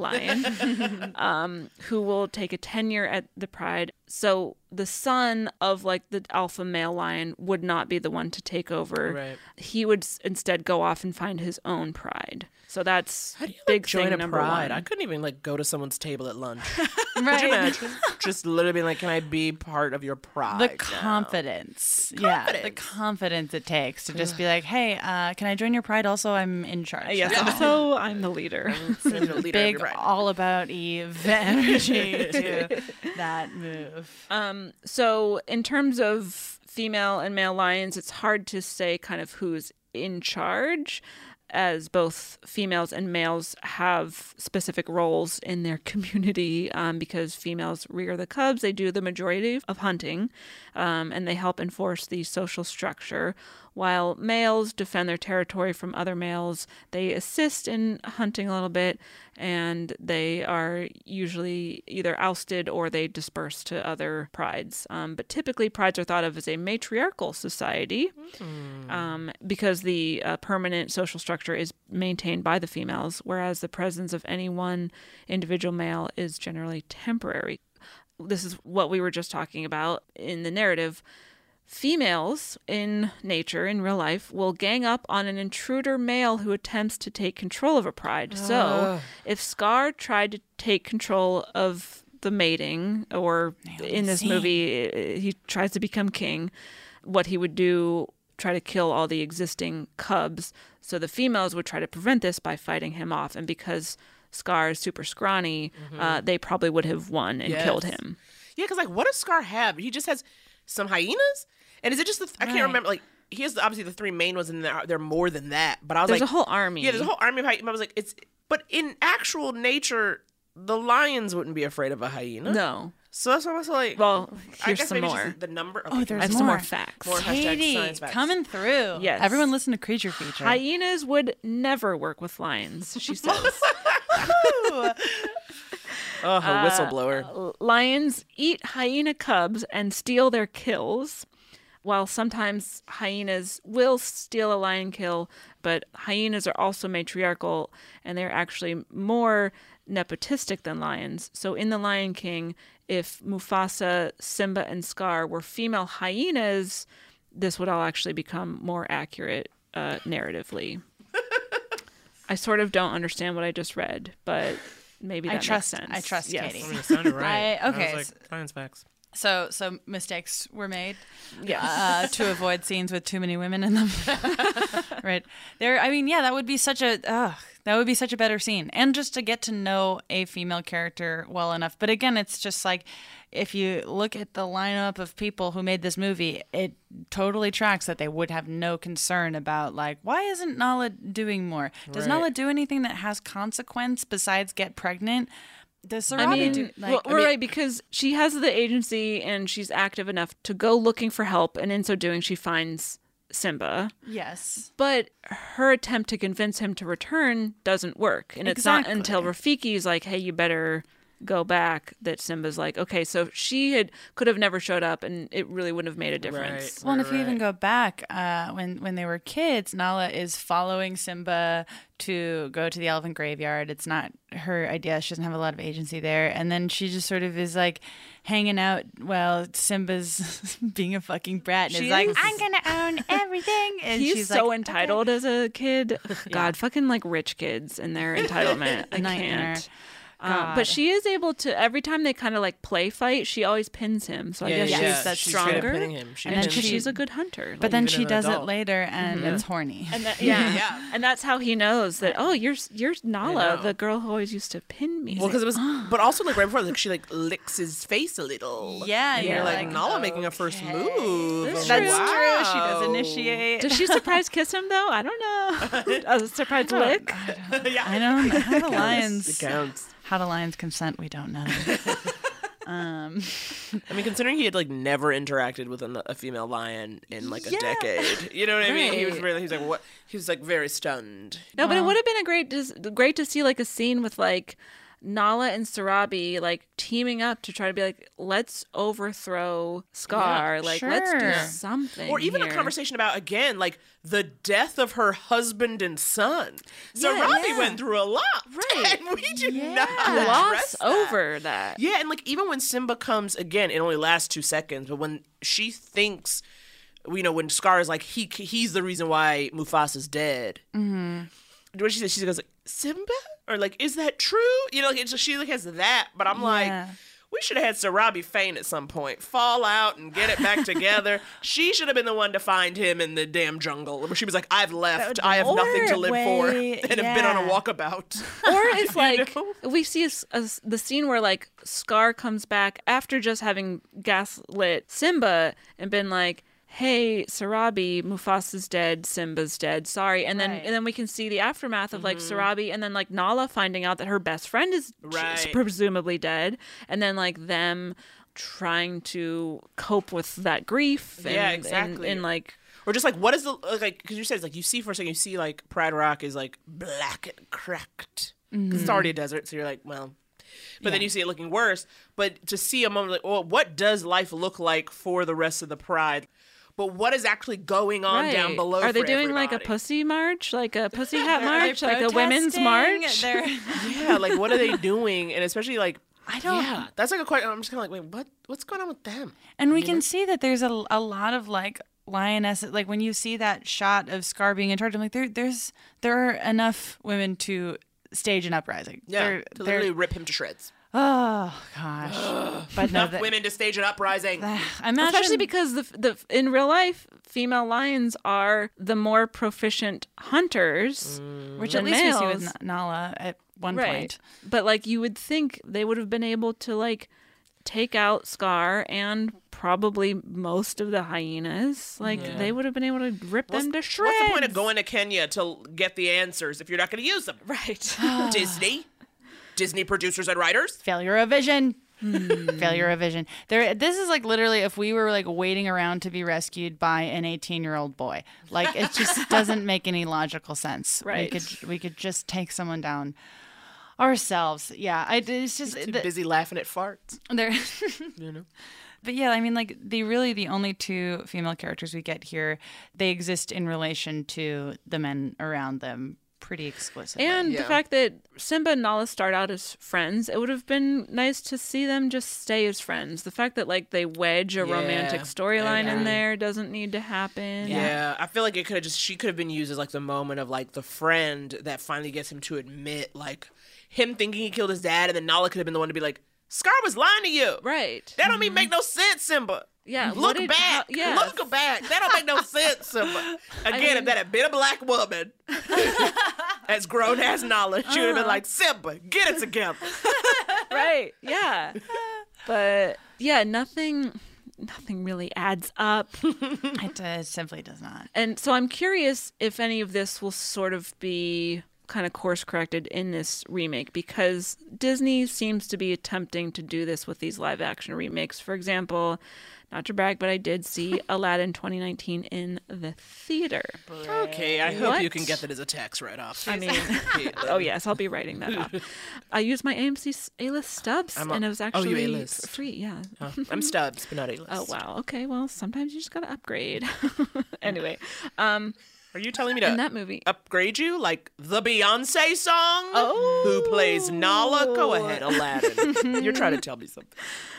Speaker 5: lion, who will take a tenure at the pride. So the son of like the alpha male lion would not be the one to take over.
Speaker 7: Right.
Speaker 5: He would instead go off and find his own pride. So that's
Speaker 7: How do you
Speaker 5: big
Speaker 7: join
Speaker 5: thing
Speaker 7: a
Speaker 5: number
Speaker 7: pride?
Speaker 5: one.
Speaker 7: I couldn't even go to someone's table at lunch. Could
Speaker 6: Right.
Speaker 7: you imagine? Just literally being like, can I be part of your pride?
Speaker 6: The
Speaker 7: now?
Speaker 6: confidence. Yeah, the confidence it takes to just be like, hey, can I join your pride? Also, I'm in charge.
Speaker 5: Yes,
Speaker 6: now.
Speaker 5: so I'm the leader.
Speaker 7: Leader of your
Speaker 6: Big
Speaker 7: pride.
Speaker 6: all about Eve energy to that move.
Speaker 5: So in terms of female and male lions, it's hard to say kind of who's in charge, as both females and males have specific roles in their community, because females rear the cubs, they do the majority of hunting, and they help enforce the social structure, while males defend their territory from other males. They assist in hunting a little bit, and they are usually either ousted or they disperse to other prides. But typically prides are thought of as a matriarchal society, because the permanent social structure is maintained by the females, whereas the presence of any one individual male is generally temporary. This is what we were just talking about in the narrative. Females in nature, in real life, will gang up on an intruder male who attempts to take control of a pride. So if Scar tried to take control of the mating, or in this movie, he tries to become king, what he would do, try to kill all the existing cubs. So the females would try to prevent this by fighting him off. And because Scar is super scrawny, they probably would have won and killed him.
Speaker 7: Yeah, because what does Scar have? He just has some hyenas? And is it just I can't remember, he has obviously the three main ones, and they're more than that. But I was
Speaker 5: There's a whole army.
Speaker 7: Yeah, there's a whole army of hyenas. I was like, but in actual nature, the lions wouldn't be afraid of a hyena.
Speaker 5: No.
Speaker 7: So that's why I was like,
Speaker 5: well,
Speaker 7: I
Speaker 5: here's
Speaker 7: guess
Speaker 5: some
Speaker 7: maybe
Speaker 5: more.
Speaker 7: Just the number.
Speaker 6: Oh,
Speaker 7: Okay.
Speaker 6: there's
Speaker 5: I have
Speaker 6: more.
Speaker 5: some more facts.
Speaker 7: More
Speaker 6: Katie,
Speaker 7: #science facts.
Speaker 6: coming through.
Speaker 5: Yes.
Speaker 6: Everyone listen to Creature Feature.
Speaker 5: Hyenas would never work with lions, she says.
Speaker 7: Oh, a whistleblower.
Speaker 5: Lions eat hyena cubs and steal their kills, while sometimes hyenas will steal a lion kill, but hyenas are also matriarchal, and they're actually more nepotistic than lions. So in The Lion King, if Mufasa, Simba, and Scar were female hyenas, this would all actually become more accurate narratively. I sort of don't understand what I just read, but maybe that makes sense.
Speaker 6: I trust
Speaker 5: Yes.
Speaker 6: Katie.
Speaker 7: I mean, it sounded right.
Speaker 6: Okay,
Speaker 7: I was like, science facts.
Speaker 6: So mistakes were made,
Speaker 5: Yeah.
Speaker 6: to avoid scenes with too many women in them. Right there. I mean, yeah, that would be such a better scene, and just to get to know a female character well enough. But again, it's just like, if you look at the lineup of people who made this movie, it totally tracks that they would have no concern about why isn't Nala doing more? Does Nala do anything that has consequence besides get pregnant? Does Sarada do?
Speaker 5: Right, because she has the agency and she's active enough to go looking for help, and in so doing, she finds Simba.
Speaker 6: Yes.
Speaker 5: But her attempt to convince him to return doesn't work, and it's not until Rafiki's like, "Hey, you better go back that Simba's like, okay, so she could have never showed up and it really wouldn't have made a difference.
Speaker 6: Well, and if you even go back, when they were kids, Nala is following Simba to go to the elephant graveyard. It's not her idea. She doesn't have a lot of agency there. And then she just sort of is like hanging out while Simba's being a fucking brat. And is like, I'm going to own everything. And
Speaker 5: He's
Speaker 6: she's
Speaker 5: so
Speaker 6: like,
Speaker 5: entitled as a kid. God, fucking like rich kids and their entitlement. I
Speaker 6: Nightmare.
Speaker 5: can't. But she is able to, every time they kind of like play fight, she always pins him. So I guess she's stronger. And she's a good hunter.
Speaker 6: But then she does it later and it's horny.
Speaker 5: And that, and that's how he knows that, oh, you're Nala, the girl who always used to pin me.
Speaker 7: Well, because it was, but also like right before, like she like licks his face a little.
Speaker 6: Yeah,
Speaker 7: and you're like Nala making a first move.
Speaker 6: That's true. She does initiate.
Speaker 5: Does she surprise kiss him though? I don't know. A surprise lick?
Speaker 6: I don't know how the lions.
Speaker 7: It counts.
Speaker 6: How do lions consent? We don't know.
Speaker 7: I mean, considering he had like never interacted with a female lion in like a decade, you know what I mean? He was really, he was like very stunned.
Speaker 5: No, but it would have been great to see like a scene with like Nala and Sarabi like teaming up to try to be like, let's overthrow Scar. Let's do something.
Speaker 7: Or even a conversation about, again, like the death of her husband and son. Sarabi went through a lot.
Speaker 5: Right.
Speaker 7: And we do not
Speaker 5: gloss over that.
Speaker 7: Yeah, and like even when Simba comes, again, it only lasts 2 seconds, but when she thinks, you know, when Scar is like, he's the reason why Mufasa's dead. Mm-hmm. What she says, she goes like, Simba? Or like, is that true? You know, like, she like has that, but I'm like, we should have had Sarabi faint at some point, fall out and get it back together. She should have been the one to find him in the damn jungle, where she was like, I've left, I have nothing to live for, and have been on a walkabout.
Speaker 5: Or it's like, we see the scene where like Scar comes back after just having gaslit Simba and been like, hey, Sarabi, Mufasa's dead, Simba's dead, sorry. And then we can see the aftermath of like Sarabi and then like Nala finding out that her best friend is presumably dead. And then like them trying to cope with that grief. And like...
Speaker 7: Or just like, what is the, like, because you said, it's like, you see for a second, you see like Pride Rock is like black and cracked. Because it's already a desert, so you're like, well... But then you see it looking worse. But to see a moment like, well, what does life look like for the rest of the Pride? But what is actually going on down below?
Speaker 5: Are they
Speaker 7: for
Speaker 5: doing
Speaker 7: everybody?
Speaker 5: like a pussy march, like a pussy hat march, like a women's march?
Speaker 7: Yeah, like what are they doing? And especially like,
Speaker 6: I don't.
Speaker 7: Yeah, that's like a question. I'm just kind of like, wait, what's going on with them?
Speaker 6: And we can see that there's a lot of like lionesses. Like when you see that shot of Scar being in charge, I'm like, there are enough women to stage an uprising.
Speaker 7: Yeah, to literally rip him to shreds.
Speaker 6: Oh gosh! But
Speaker 7: enough women to stage an uprising.
Speaker 5: Especially because the in real life, female lions are the more proficient hunters,
Speaker 6: which at least we see with Nala at one point.
Speaker 5: But like you would think they would have been able to like take out Scar and probably most of the hyenas. Like they would have been able to rip them to shreds.
Speaker 7: What's the point of going to Kenya to get the answers if you're not going to use them?
Speaker 5: Right.
Speaker 7: Disney producers and writers.
Speaker 6: Failure of vision. Failure of vision. This is like literally if we were like waiting around to be rescued by an 18-year-old boy. Like it just doesn't make any logical sense.
Speaker 5: Right.
Speaker 6: We could just take someone down ourselves. Yeah. It's just
Speaker 7: too busy laughing at farts.
Speaker 6: You know. But yeah, I mean, like the only two female characters we get here, they exist in relation to the men around them pretty explicitly.
Speaker 5: And the fact that Simba and Nala start out as friends, it would have been nice to see them just stay as friends. The fact that like they wedge a romantic storyline in there doesn't need to happen.
Speaker 7: Yeah, I feel like she could have been used as like the moment of like the friend that finally gets him to admit like him thinking he killed his dad, and then Nala could have been the one to be like, Scar was lying to you.
Speaker 5: Right.
Speaker 7: That don't make no sense, Simba.
Speaker 5: Yeah.
Speaker 7: Look back. Look back. That don't make no sense, Simba. Again, if that had been a black woman as grown as Nala, she would have been like, Simba, get it together.
Speaker 5: Right. Yeah. But yeah, nothing really adds up.
Speaker 6: It simply does not.
Speaker 5: And so I'm curious if any of this will sort of be kind of course corrected in this remake because Disney seems to be attempting to do this with these live action remakes. For example, not to brag, but I did see Aladdin 2019 in the theater.
Speaker 7: Okay, I hope you can get that as a tax write-off.
Speaker 5: I mean, oh yes, I'll be writing that off. I used my AMC A-list stubs, and it was actually
Speaker 7: A-list.
Speaker 5: free. Yeah,
Speaker 7: I'm Stubbs, but not A-list.
Speaker 5: Oh wow. Okay, well sometimes you just gotta upgrade. Anyway,
Speaker 7: Are you telling me to
Speaker 5: in that movie
Speaker 7: upgrade you like the Beyonce song? Oh. Who plays Nala? Go ahead, Aladdin. You're trying to tell me something.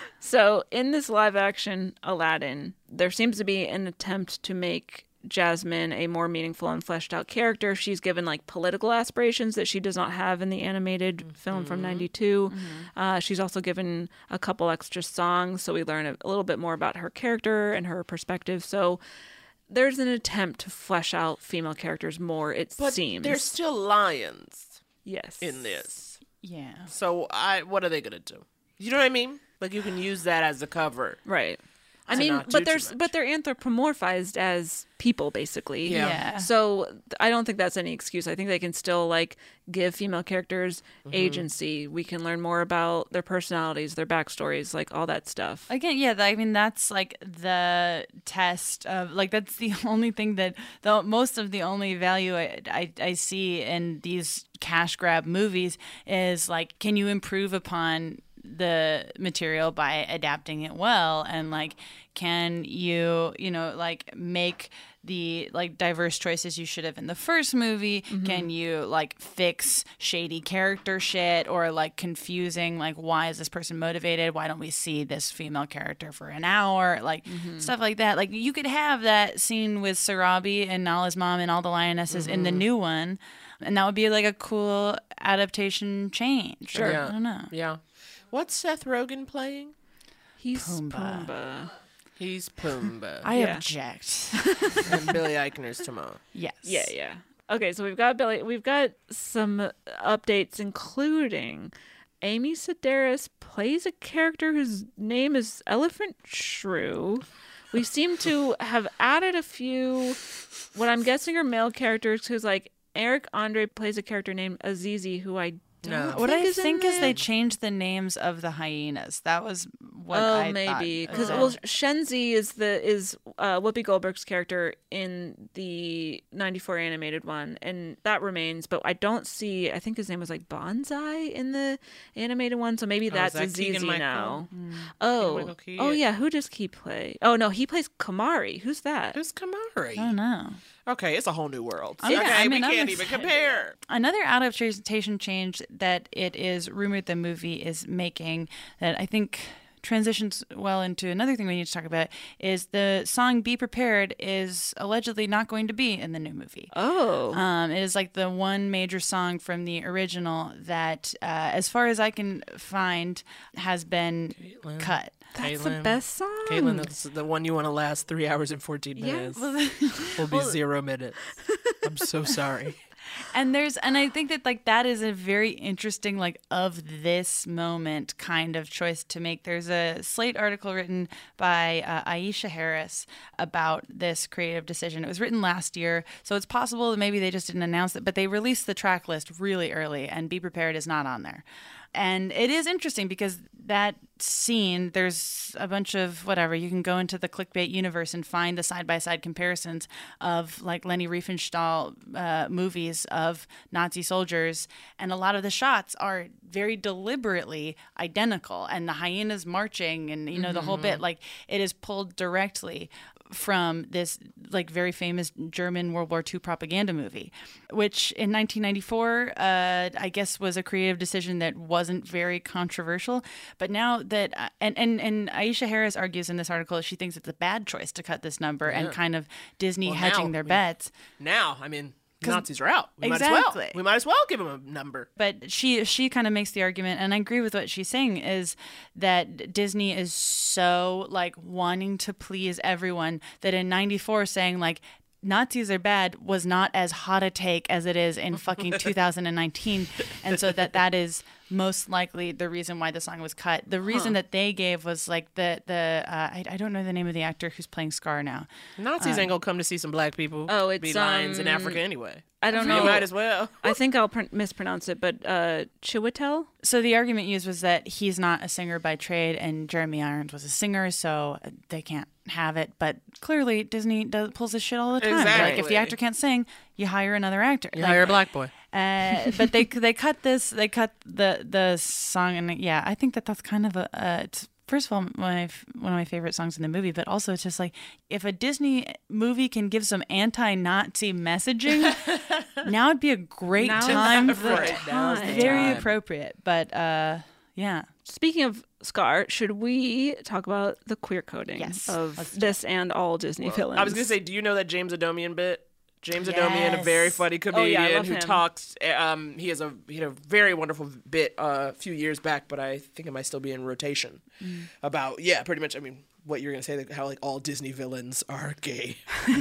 Speaker 5: So in this live action Aladdin, there seems to be an attempt to make Jasmine a more meaningful and fleshed out character. She's given like political aspirations that she does not have in the animated film from 92. She's also given a couple extra songs, so we learn a little bit more about her character and her perspective. So there's an attempt to flesh out female characters more, it seems.
Speaker 7: There's still lions
Speaker 5: yes.
Speaker 7: in this.
Speaker 6: Yeah.
Speaker 7: So what are they going to do? You know what I mean? Like you can use that as a cover.
Speaker 5: Right. I
Speaker 7: To
Speaker 5: mean,
Speaker 7: not do too much.
Speaker 5: but they're anthropomorphized as people, basically.
Speaker 6: Yeah.
Speaker 5: So I don't think that's any excuse. I think they can still like give female characters agency. We can learn more about their personalities, their backstories, like all that stuff.
Speaker 6: Again, yeah, I mean, that's like the test of, like, that's the only thing that, most of the only value I see in these cash grab movies is, like, can you improve upon the material by adapting it well, and like can you like make the like diverse choices you should have in the first movie? Can you like fix shady character shit or like confusing, like why is this person motivated, why don't we see this female character for an hour, like stuff like that. Like you could have that scene with Sarabi and Nala's mom and all the lionesses in the new one, and that would be like a cool adaptation change.
Speaker 5: Sure.
Speaker 7: Yeah.
Speaker 6: I don't know.
Speaker 7: Yeah. What's Seth Rogen playing?
Speaker 5: He's
Speaker 6: Pumbaa.
Speaker 5: Pumbaa.
Speaker 7: He's Pumbaa.
Speaker 6: I
Speaker 5: Yeah.
Speaker 6: object.
Speaker 7: And Billy Eichner's Timon.
Speaker 6: Yes.
Speaker 5: Yeah. Okay, so we've got Billy. We've got some updates, including Amy Sedaris plays a character whose name is Elephant Shrew. We seem to have added a few, what I'm guessing are male characters, who's like Eric Andre plays a character named Azizi, who I don't
Speaker 6: What I
Speaker 5: is in
Speaker 6: think is they
Speaker 5: there.
Speaker 6: changed the names of the hyenas. That was what I
Speaker 5: maybe
Speaker 6: thought.
Speaker 5: because Shenzi is Whoopi Goldberg's character in the '94 animated one, and that remains. But I don't see. I think his name was like Bonsai in the animated one, so maybe that's
Speaker 7: is that
Speaker 5: Azizi
Speaker 7: Keegan-Michael?
Speaker 5: now.
Speaker 7: Keegan-Michael Key?
Speaker 5: Oh yeah. Who does he play? Oh no, he plays Kamari. Who's that?
Speaker 7: Who's Kamari?
Speaker 6: I don't know.
Speaker 7: Okay, it's a whole new world.
Speaker 6: Yeah,
Speaker 7: Okay,
Speaker 6: I mean,
Speaker 7: we
Speaker 6: I'm
Speaker 7: can't even
Speaker 6: excited.
Speaker 7: compare.
Speaker 6: Another adaptation change that it is rumored the movie is making that I think transitions well into another thing we need to talk about is the song Be Prepared is allegedly not going to be in the new movie.
Speaker 5: Oh.
Speaker 6: It is like the one major song from the original that, as far as I can find, has been cut.
Speaker 5: That's the best song.
Speaker 7: Caitlin, that's the one you want to last 3 hours and 14 minutes. Will be 0 minutes. I'm so sorry.
Speaker 6: And I think that like that is a very interesting like of this moment kind of choice to make. There's a Slate article written by Aisha Harris about this creative decision. It was written last year, so it's possible that maybe they just didn't announce it, but they released the track list really early, and Be Prepared is not on there. And it is interesting because that scene, there's a bunch of whatever. You can go into the clickbait universe and find the side-by-side comparisons of like Leni Riefenstahl movies of Nazi soldiers. And a lot of the shots are very deliberately identical. And the hyenas marching and, the whole bit, like it is pulled directly from this like very famous German World War II propaganda movie, which in 1994, I guess was a creative decision that wasn't very controversial. But now that, and Aisha Harris argues in this article, she thinks it's a bad choice to cut this number and kind of Disney hedging their bets.
Speaker 7: Now, I mean, Nazis are out. We
Speaker 6: Exactly.
Speaker 7: might as well give them a number.
Speaker 6: But she kind of makes the argument, and I agree with what she's saying, is that Disney is so like wanting to please everyone that in 94 saying like Nazis are bad was not as hot a take as it is in fucking 2019. And so that is most likely the reason why the song was cut. The reason that they gave was like I don't know the name of the actor who's playing Scar now.
Speaker 7: Nazis ain't gonna come to see some black people.
Speaker 5: Oh, it's
Speaker 7: be lions in Africa anyway.
Speaker 5: I don't know.
Speaker 7: You might as well.
Speaker 5: I think I'll mispronounce it, but Chiwetel?
Speaker 6: So the argument used was that he's not a singer by trade, and Jeremy Irons was a singer, so they can't have it. But clearly, Disney pulls this shit all the time.
Speaker 7: Exactly.
Speaker 6: Like, if the actor can't sing, you hire another actor.
Speaker 7: You hire a black boy.
Speaker 6: But they cut this. They cut the song, and yeah, I think that's kind of it's, first of all, one of my favorite songs in the movie, but also it's just like, if a Disney movie can give some anti-Nazi messaging, now would be a great time for it. Very appropriate. But yeah.
Speaker 5: Speaking of Scar, should we talk about the queer coding of this and all Disney villains?
Speaker 7: I was going to say, do you know that James Adomian bit? James Adomian, a very funny comedian who talks. He had a very wonderful bit a few years back, but I think it might still be in rotation. About pretty much. I mean, what you're gonna say, like, how like all Disney villains are gay.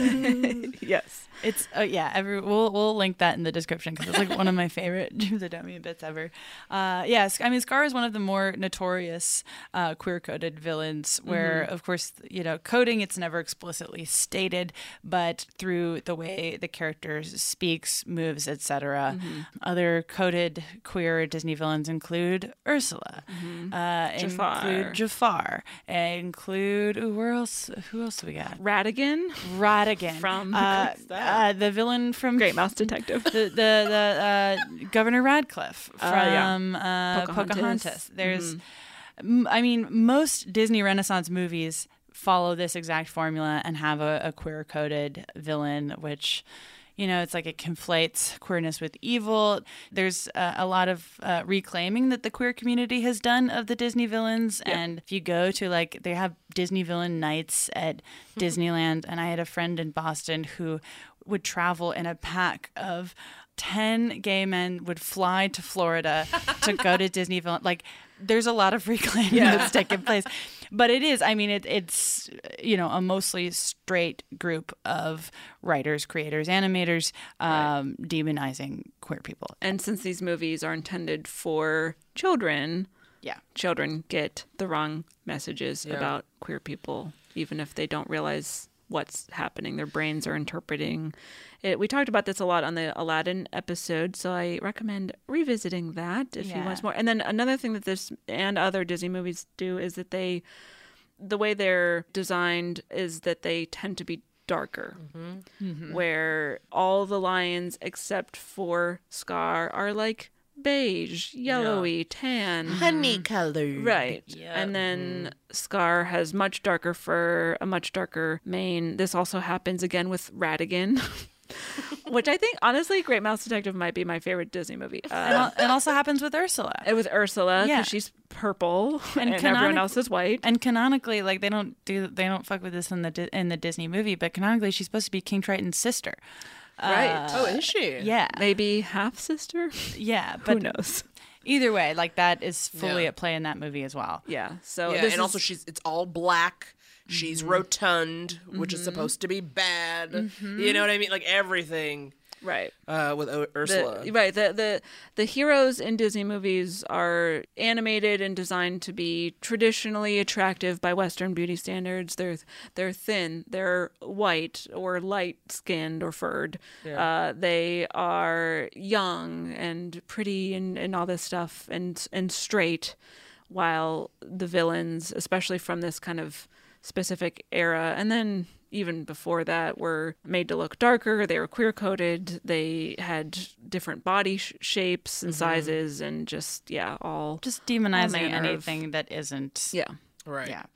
Speaker 5: Yes,
Speaker 6: it's we'll link that in the description because it's like one of my favorite James Adomian bits ever. Yes, I mean Scar is one of the more notorious queer coded villains, where of course coding, it's never explicitly stated, but through the way the character speaks, moves, etc. Other coded queer Disney villains include Ursula, include Jafar, include who else do we got?
Speaker 5: Ratigan
Speaker 6: from
Speaker 5: the
Speaker 6: villain from
Speaker 5: Great Mouse Detective,
Speaker 6: the Governor Radcliffe from Pocahontas. There's, I mean, most Disney Renaissance movies follow this exact formula and have a queer coded villain, which, it's like it conflates queerness with evil. There's a lot of reclaiming that the queer community has done of the Disney villains. Yep. And if you go to they have Disney villain nights at Disneyland. And I had a friend in Boston who would travel in a pack of 10 gay men, would fly to Florida to go to Disney villain. Like, there's a lot of reclaiming that's taking place. But it is, I mean, it's a mostly straight group of writers, creators, animators, demonizing queer people.
Speaker 5: And since these movies are intended for children, children get the wrong messages about queer people, even if they don't realize what's happening. Their brains are interpreting it. We talked about this a lot on the Aladdin episode, so I recommend revisiting that if you want more. And then another thing that this and other Disney movies do is that the way they're designed is that they tend to be darker, where all the lions except for Scar are like beige, yellowy, tan,
Speaker 7: honey colored,
Speaker 5: right? And then Scar has much darker fur, a much darker mane. This also happens again with Ratigan, which I think, honestly, Great Mouse Detective might be my favorite Disney movie.
Speaker 6: It also happens with Ursula.
Speaker 5: With Ursula, because she's purple and everyone else is white.
Speaker 6: And canonically, like they don't fuck with this in the Disney movie, but canonically, she's supposed to be King Triton's sister.
Speaker 5: Right.
Speaker 7: Oh, is she?
Speaker 6: Yeah.
Speaker 5: Maybe half sister?
Speaker 6: Yeah, but
Speaker 5: who knows?
Speaker 6: Either way, like that is fully at play in that movie as well.
Speaker 5: Yeah. So
Speaker 7: also it's all black. She's rotund, which is supposed to be bad. You know what I mean? Like everything.
Speaker 5: Right.
Speaker 7: With Ursula.
Speaker 5: The heroes in Disney movies are animated and designed to be traditionally attractive by Western beauty standards. They're thin, they're white or light-skinned or furred. Yeah. They are young and pretty and all this stuff and straight, while the villains, especially from this kind of specific era, and then even before that, were made to look darker. They were queer-coded. They had different body shapes and sizes, and just
Speaker 6: demonizing anything that isn't.
Speaker 5: Yeah.
Speaker 7: Right.
Speaker 6: Yeah.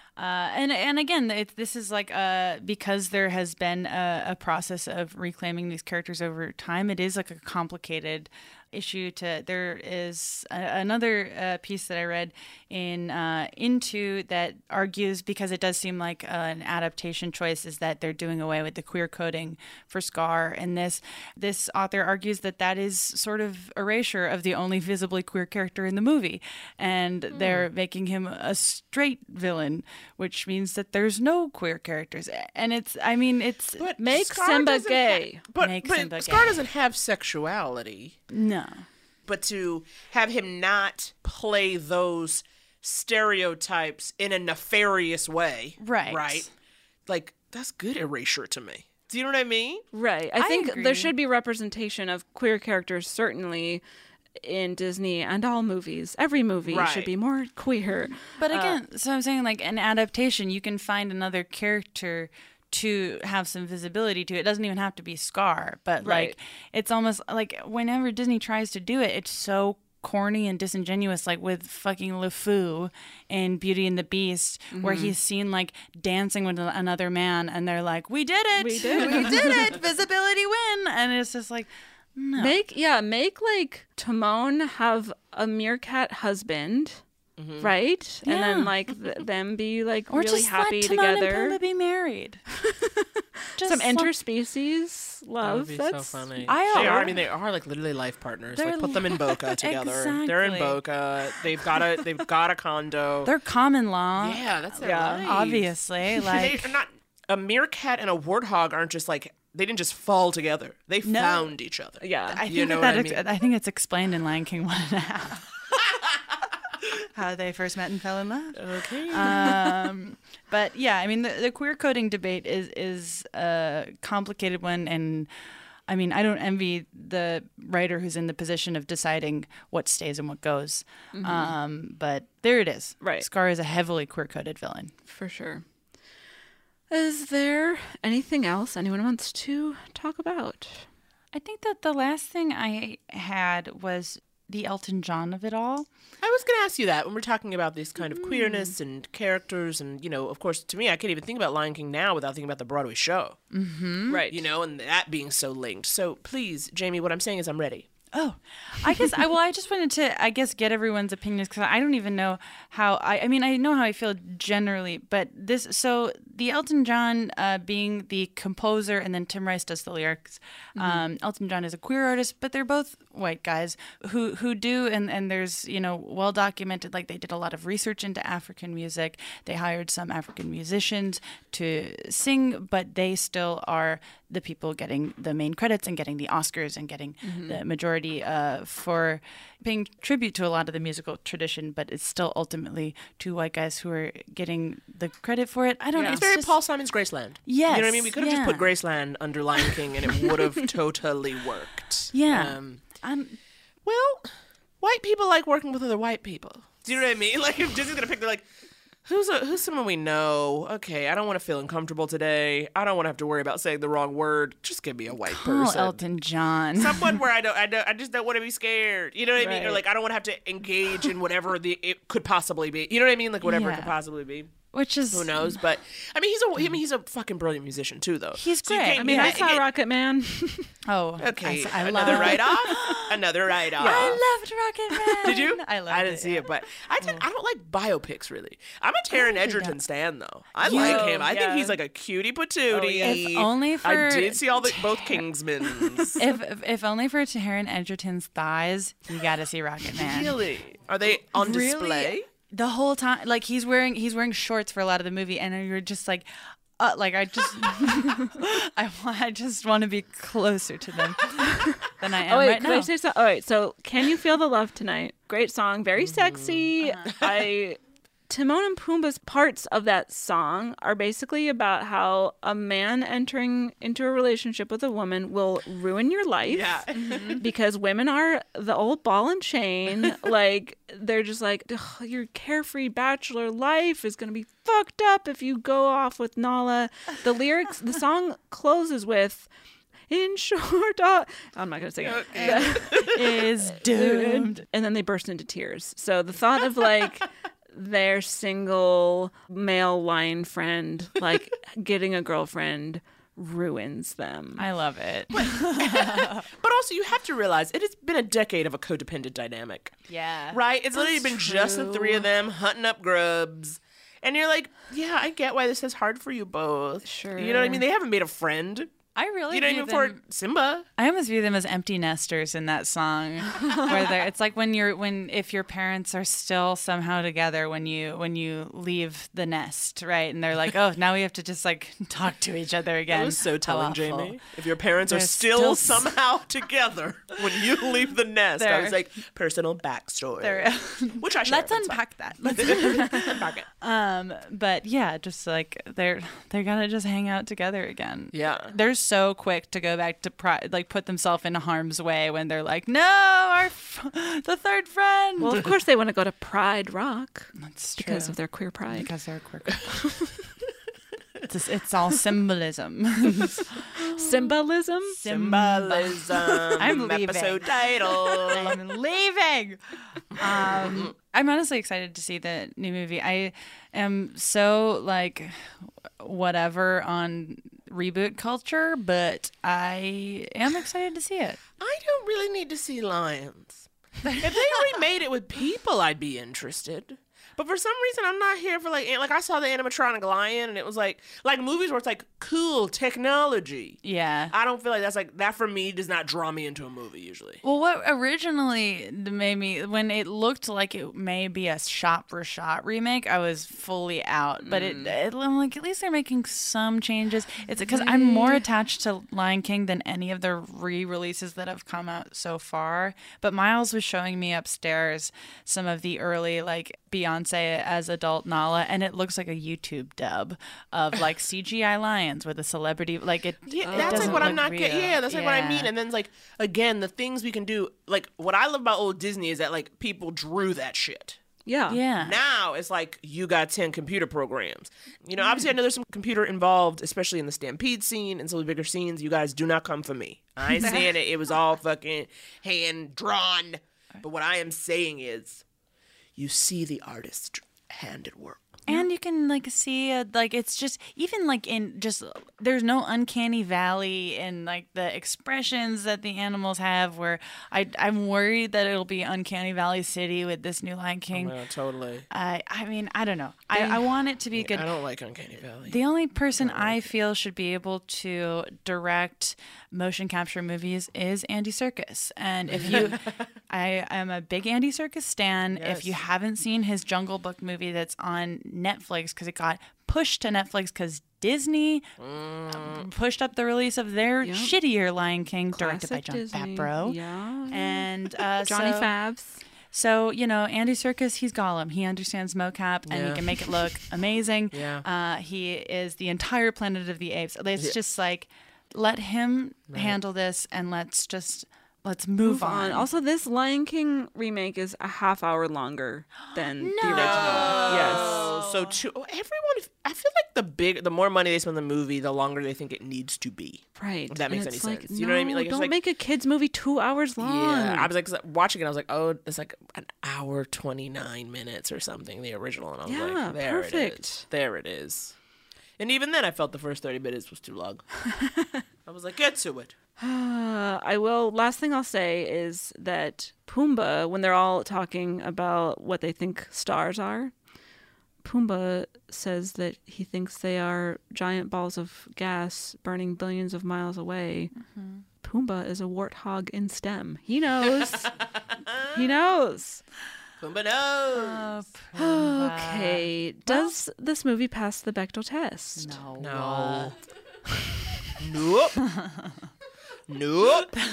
Speaker 6: And again, this is like because there has been a process of reclaiming these characters over time. It is like a complicated issue to, there is another piece that I read in Into that argues, because it does seem like an adaptation choice, is that they're doing away with the queer coding for Scar. And this author argues that that is sort of erasure of the only visibly queer character in the movie. And they're making him a straight villain, which means that there's no queer characters. And
Speaker 7: But
Speaker 5: Make
Speaker 7: Scar
Speaker 5: Simba
Speaker 7: doesn't
Speaker 5: gay.
Speaker 7: But
Speaker 6: Simba
Speaker 7: Scar
Speaker 6: gay.
Speaker 7: doesn't have sexuality.
Speaker 6: No.
Speaker 7: But to have him not play those stereotypes in a nefarious way,
Speaker 6: Right.
Speaker 7: Like, that's good erasure to me. Do you know what I mean?
Speaker 5: Right. I think
Speaker 6: agree.
Speaker 5: there should be representation of queer characters, certainly in Disney and all movies. Every movie should
Speaker 7: Right.
Speaker 5: be more queer.
Speaker 6: But again, so I'm saying, like, an adaptation, you can find another character to have some visibility to. It doesn't even have to be Scar, but
Speaker 5: Right.
Speaker 6: like, it's almost like whenever Disney tries to do it, it's so corny and disingenuous, like with fucking LeFou in Beauty and the Beast, where he's seen like dancing with another man, and they're like, we did it, we did it, visibility win. And it's just like, no.
Speaker 5: Make like Timon have a meerkat husband, right? And then like them be like
Speaker 6: Or
Speaker 5: really
Speaker 6: just
Speaker 5: happy
Speaker 6: let Timon
Speaker 5: together.
Speaker 6: and Pumbaa be married. Just
Speaker 5: Some
Speaker 6: let-
Speaker 5: interspecies love.
Speaker 7: That would be
Speaker 5: That's
Speaker 7: so funny.
Speaker 6: I-
Speaker 7: They are. I mean, they are like literally life partners.
Speaker 6: They're
Speaker 7: Like, put them in Boca together. They're in
Speaker 6: Exactly.
Speaker 7: Boca. They've got a condo.
Speaker 6: They're common law.
Speaker 7: Yeah, that's their
Speaker 5: Yeah.
Speaker 7: life.
Speaker 6: Obviously, like
Speaker 7: They're not. A meerkat and a warthog aren't just like, they didn't just fall together. They found each other.
Speaker 5: yeah.
Speaker 6: I think
Speaker 7: You know
Speaker 6: that
Speaker 7: what I mean?
Speaker 6: I think it's explained in Lion King 1.5. How they first met and fell in love.
Speaker 7: Okay.
Speaker 6: But yeah, I mean, the queer coding debate is a complicated one, and I mean, I don't envy the writer who's in the position of deciding what stays and what goes. But there it is.
Speaker 5: Right.
Speaker 6: Scar is a heavily queer coded villain.
Speaker 5: For sure. Is there anything else anyone wants to talk about?
Speaker 6: I think that the last thing I had was the Elton John of it all.
Speaker 7: I was going to ask you that when we're talking about this kind of queerness and characters, and, you know, of course, to me, I can't even think about Lion King now without thinking about the Broadway show.
Speaker 5: Right.
Speaker 7: You know, and that being so linked. So please, Jamie, what I'm saying is I'm ready.
Speaker 6: Oh, I guess I just wanted to, get everyone's opinions, because I don't even know how, I mean, I know how I feel generally, but so the Elton John being the composer, and then Tim Rice does the lyrics. Elton John is a queer artist, but they're both white guys who do, and there's, you know, well documented, like they did a lot of research into African music. They hired some African musicians to sing, but they still are the people getting the main credits and getting the Oscars and getting the majority for paying tribute to a lot of the musical tradition, but it's still ultimately two white guys who are getting the credit for it. I don't know.
Speaker 7: It's very Paul Simon's Graceland.
Speaker 6: Yes,
Speaker 7: You know what I mean? We could have just
Speaker 6: yeah.
Speaker 7: put Graceland under Lion King and it would have totally worked.
Speaker 6: Yeah.
Speaker 7: Well, white people like working with other white people. Do you know what I mean? Like, if Disney's going to pick, they're like, who's someone we know? Okay, I don't want to feel uncomfortable today. I don't want to have to worry about saying the wrong word. Just give me a white person.
Speaker 6: Elton John.
Speaker 7: Someone where I just don't want to be scared. You know what I mean? Or
Speaker 5: Right.
Speaker 7: like, I don't want to have to engage in whatever it could possibly be. You know what I mean? Like, whatever it
Speaker 6: Yeah.
Speaker 7: could possibly be.
Speaker 6: Which is
Speaker 7: Who knows? But I mean, he's a fucking brilliant musician too, though.
Speaker 6: He's
Speaker 7: So you
Speaker 6: great.
Speaker 7: can't-
Speaker 5: I mean,
Speaker 7: you
Speaker 5: I
Speaker 7: can't
Speaker 5: saw
Speaker 7: get-
Speaker 5: Rocket Man.
Speaker 6: Oh,
Speaker 7: Okay,
Speaker 6: I
Speaker 7: another
Speaker 6: love
Speaker 7: write-off. Another write-off.
Speaker 6: I loved Rocket Man.
Speaker 7: Did you?
Speaker 6: I loved
Speaker 7: I didn't see it, but I don't like biopics really. I'm a Taron Egerton stan though. I like him. I think he's like a cutie patootie.
Speaker 6: If only for
Speaker 7: I did see both Kingsmans.
Speaker 6: if only for Taron Egerton's thighs, you got to see Rocket Man.
Speaker 7: Really? Are they on
Speaker 6: Really?
Speaker 7: display?
Speaker 6: The whole time, like he's wearing shorts for a lot of the movie, and you're just like I just I just want to be closer to them than I am
Speaker 5: Oh wait,
Speaker 6: right
Speaker 5: can
Speaker 6: now.
Speaker 5: I say something? All right, so Can You Feel the Love Tonight? Great song, very sexy. Timon and Pumbaa's parts of that song are basically about how a man entering into a relationship with a woman will ruin your life.
Speaker 7: Yeah.
Speaker 5: Because women are the old ball and chain. Like, they're just like, "Ugh, your carefree bachelor life is going to be fucked up if you go off with Nala. The lyrics, the song closes with, in short, I'm not going to sing it.
Speaker 6: Is doomed.
Speaker 5: And then they burst into tears. So the thought of like their single male line friend, like getting a girlfriend, ruins them.
Speaker 6: I love it.
Speaker 7: But also, you have to realize it has been a decade of a codependent dynamic.
Speaker 6: Yeah.
Speaker 7: Right? It's literally been just the three of them hunting up grubs. And you're like, yeah, I get why this is hard for you both.
Speaker 5: Sure.
Speaker 7: You know what I mean? They haven't made a friend.
Speaker 6: I really
Speaker 7: You know what I
Speaker 6: view
Speaker 7: mean?
Speaker 6: them,
Speaker 7: For Simba.
Speaker 6: I almost view them as empty nesters in that song, where it's like if your parents are still somehow together when you leave the nest, right? And they're like, oh, now we have to just like talk to each other again.
Speaker 7: That was so telling,
Speaker 6: How awful.
Speaker 7: Jamie. If your parents are
Speaker 6: They're
Speaker 7: still
Speaker 6: still
Speaker 7: somehow together when you leave the nest, I was like, personal backstory. Which I share.
Speaker 6: Let's unpack that. Let's
Speaker 7: unpack it.
Speaker 6: But yeah, just like they're gonna just hang out together again.
Speaker 7: Yeah.
Speaker 6: They're so quick to go back to put themselves in harm's way when they're like, no, the third friend.
Speaker 5: Well, of course they want to go to Pride Rock.
Speaker 6: That's
Speaker 5: because
Speaker 6: true.
Speaker 5: of their queer pride.
Speaker 6: Because they're queer. It's all symbolism.
Speaker 5: Symbolism?
Speaker 7: Symbolism.
Speaker 6: I'm leaving.
Speaker 7: Episode title.
Speaker 6: I'm leaving. I'm honestly excited to see the new movie. I am so like whatever on reboot culture, but I am excited to see it.
Speaker 7: I don't really need to see lions. If they remade it with people, I'd be interested. But for some reason, I'm not here for like I saw the animatronic lion, and it was like movies where it's like cool technology.
Speaker 6: Yeah.
Speaker 7: I don't feel like that's like that for me does not draw me into a movie usually.
Speaker 6: Well, what originally made me, when it looked like it may be a shot for shot remake, I was fully out. But I'm like, at least they're making some changes. It's because I'm more attached to Lion King than any of the re-releases that have come out so far. But Miles was showing me upstairs some of the early like Beyonce as adult Nala, and it looks like a YouTube dub of like CGI lions with a celebrity like it.
Speaker 7: Yeah,
Speaker 6: it
Speaker 7: that's like what I'm not
Speaker 6: real.
Speaker 7: getting. Yeah, that's like what I mean. And then it's like again, the things we can do. Like what I love about old Disney is that like people drew that shit.
Speaker 5: Yeah.
Speaker 6: Yeah.
Speaker 7: Now it's like you got 10 computer programs. You know, obviously I know there's some computer involved, especially in the Stampede scene and some of the bigger scenes. You guys do not come for me. I ain't saying it was all fucking hand drawn. But what I am saying is you see the artist's hand at work.
Speaker 6: And you can like see like it's just even like in just there's no uncanny valley in like the expressions that the animals have where I'm worried that it'll be uncanny valley city with this new Lion King.
Speaker 7: Yeah, totally.
Speaker 6: I mean I don't know. I want it to be good.
Speaker 7: I don't like uncanny valley.
Speaker 6: The only person I feel should be able to direct motion capture movies is Andy Serkis. And if you I am a big Andy Serkis stan.
Speaker 7: Yes.
Speaker 6: If you haven't seen his Jungle Book movie that's on Netflix because it got pushed to Netflix because Disney pushed up the release of their shittier Lion King, directed by Jon Favreau.
Speaker 5: Yeah.
Speaker 6: And
Speaker 5: Johnny Fabs.
Speaker 6: So, you know, Andy Serkis, he's Gollum. He understands mocap and he can make it look amazing.
Speaker 7: Yeah.
Speaker 6: He is the entire Planet of the Apes. It's just like, let him handle this and let's move on.
Speaker 5: Also, this Lion King remake is a half hour longer than the original. Yes.
Speaker 7: So everyone, I feel like the more money they spend on the movie, the longer they think it needs to be.
Speaker 5: Right.
Speaker 7: If that makes
Speaker 5: And
Speaker 7: any
Speaker 5: it's like,
Speaker 7: sense. You know what I mean? Like,
Speaker 5: don't make a kid's movie 2 hours long.
Speaker 7: Yeah. I was like watching it. I was like, oh, it's like an hour 29 minutes or something. The original, and I was like, there it is. There it is. And even then, I felt the first 30 minutes was too long. I was like, get to it.
Speaker 5: Last thing I'll say is that Pumbaa, when they're all talking about what they think stars are, Pumbaa says that he thinks they are giant balls of gas burning billions of miles away. Mm-hmm. Pumbaa is a warthog in STEM. He knows. He knows.
Speaker 7: Pumbaa knows.
Speaker 5: Okay. Does this movie pass the Bechdel test?
Speaker 7: No. Nope. Nope.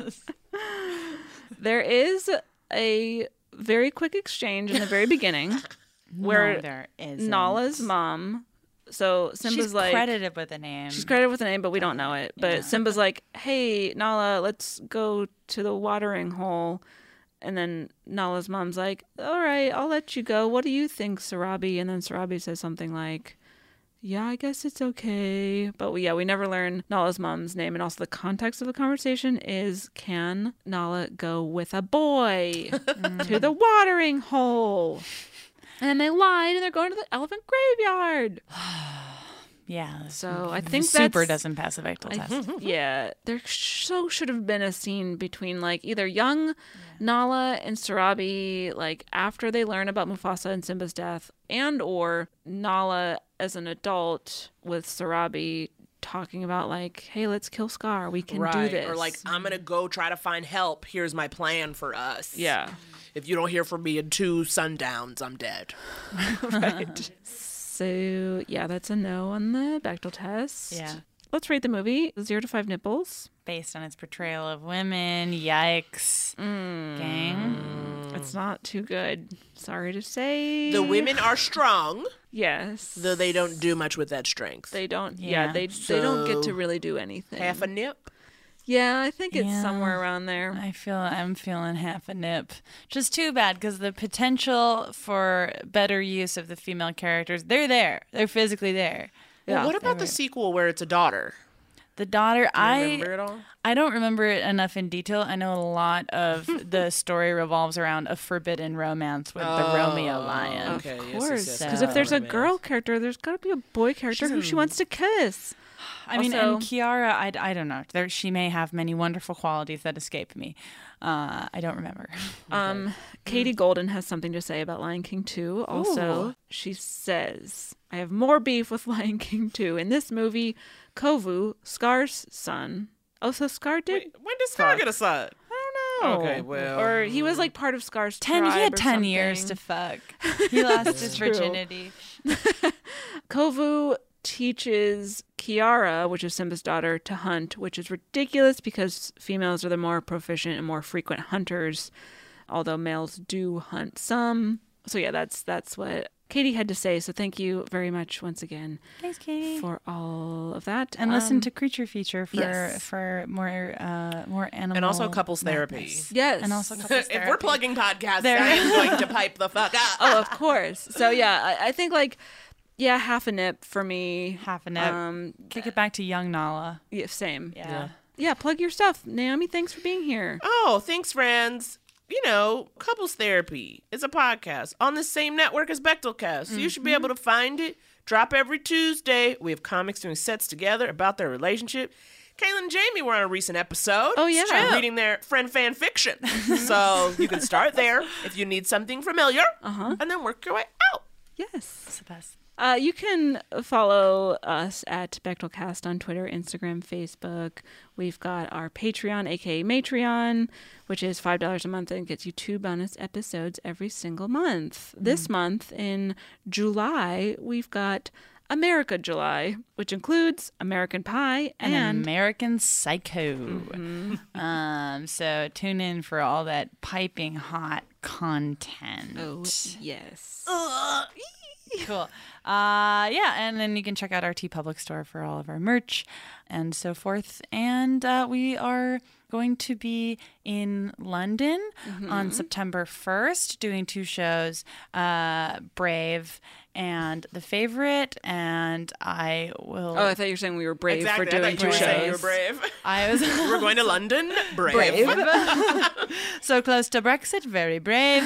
Speaker 5: There is a very quick exchange in the very beginning where
Speaker 6: there isn't.
Speaker 5: Nala's mom, so Simba's
Speaker 6: She's
Speaker 5: like
Speaker 6: credited with a name.
Speaker 5: She's credited with a name, but we don't know it. But Simba's like, "Hey, Nala, let's go to the watering hole." And then Nala's mom's like, "All right, I'll let you go. What do you think, Sarabi?" And then Sarabi says something like, "Yeah, I guess it's okay." But we never learn Nala's mom's name. And also the context of the conversation is, can Nala go with a boy to the watering hole? And then they lied and they're going to the elephant graveyard.
Speaker 6: Yeah.
Speaker 5: So I think
Speaker 6: super doesn't pass the Bechdel test.
Speaker 5: Yeah, there should have been a scene between like either young Nala and Sarabi, like after they learn about Mufasa and Simba's death, and or Nala as an adult with Sarabi talking about like, hey, let's kill Scar. We can do this.
Speaker 7: Or like, I'm going to go try to find help. Here's my plan for us.
Speaker 5: Yeah.
Speaker 7: If you don't hear from me in 2 sundowns, I'm dead.
Speaker 5: Right. So, yeah, that's a no on the Bechdel test.
Speaker 6: Yeah.
Speaker 5: Let's rate the movie 0 to 5 nipples.
Speaker 6: Based on its portrayal of women. Yikes. Gang.
Speaker 5: It's not too good. Sorry to say.
Speaker 7: The women are strong,
Speaker 5: Yes.
Speaker 7: though they don't do much with that strength.
Speaker 5: They don't.
Speaker 6: Yeah.
Speaker 5: Yeah, they don't get
Speaker 7: So,
Speaker 5: to really do anything.
Speaker 7: Half a nip.
Speaker 5: Yeah, I think it's
Speaker 6: Yeah.
Speaker 5: somewhere around there.
Speaker 6: I'm feeling half a nip. Just too bad because the potential for better use of the female characters, they're there. They're physically there.
Speaker 7: Well, what about the sequel where it's a daughter?
Speaker 6: The daughter,
Speaker 7: Remember it all?
Speaker 6: I don't remember it enough in detail. I know a lot of the story revolves around a forbidden romance with the Romeo lion.
Speaker 7: Okay,
Speaker 5: Of
Speaker 7: yes,
Speaker 5: course,
Speaker 7: yes,
Speaker 5: because
Speaker 7: yes.
Speaker 5: if there's a
Speaker 7: Romance.
Speaker 5: girl character, there's got to be a boy character who she wants to kiss.
Speaker 6: I mean,
Speaker 5: Also-
Speaker 6: and Kiara, I don't know. She may have many wonderful qualities that escape me. I don't remember.
Speaker 5: Katie Golden has something to say about Lion King 2. Also, she says, I have more beef with Lion King 2. In this movie, Kovu, Scar's son. Oh, so Scar did?
Speaker 7: Wait, when did Scar get a son?
Speaker 5: I don't know.
Speaker 7: Okay, well.
Speaker 5: Or he was like part of Scar's
Speaker 6: He
Speaker 5: tribe
Speaker 6: had
Speaker 5: or
Speaker 6: 10 years to
Speaker 5: something.
Speaker 6: fuck. He lost his
Speaker 5: True.
Speaker 6: virginity.
Speaker 5: Kovu teaches Kiara, which is Simba's daughter, to hunt, which is ridiculous because females are the more proficient and more frequent hunters, although males do hunt some. So yeah, that's what Katie had to say. So thank you very much once again.
Speaker 6: Thanks, Katie.
Speaker 5: For all of that.
Speaker 6: And listen to Creature Feature
Speaker 5: yes.
Speaker 6: for more animal
Speaker 7: And also couples therapy.
Speaker 6: madness.
Speaker 5: Yes.
Speaker 6: And also couples therapy.
Speaker 7: If we're plugging podcasts,
Speaker 6: There-
Speaker 7: I am going to pipe the fuck up.
Speaker 5: Oh, of course. So yeah, I think like, yeah, half a nip for me.
Speaker 6: half a nip. Kick it back to young Nala.
Speaker 5: Yeah, same.
Speaker 6: Yeah.
Speaker 5: Yeah, plug your stuff. Naomi, thanks for being here.
Speaker 7: Oh, thanks, friends. You know, Couples Therapy is a podcast on the same network as Bechdelcast, so you should be able to find it. Drop every Tuesday. We have comics doing sets together about their relationship. Caitlin and Jamie were on a recent episode.
Speaker 5: Oh, yeah.
Speaker 7: Reading their friend fan fiction. So you can start there if you need something familiar, and then work your way out.
Speaker 5: Yes.
Speaker 6: It's the best.
Speaker 5: You can follow us at Bechdelcast on Twitter, Instagram, Facebook. We've got our Patreon, aka Matreon, which is $5 a month and gets you 2 bonus episodes every single month. This month, in July, we've got America July, which includes American Pie and
Speaker 6: American Psycho. So tune in for all that piping hot content.
Speaker 5: Oh, yes.
Speaker 6: Cool. Yeah, and then you can check out our TeePublic store for all of our merch and so forth. And we are going to be in London on September 1st doing 2 shows, Brave and The Favorite, and I will...
Speaker 5: Oh, I thought you were saying we were brave
Speaker 7: Exactly.
Speaker 5: for doing
Speaker 7: I thought you
Speaker 5: 2
Speaker 7: were saying
Speaker 5: shows.
Speaker 7: you were brave.
Speaker 6: I was
Speaker 7: We're going to London. Brave.
Speaker 6: so close to Brexit, very brave.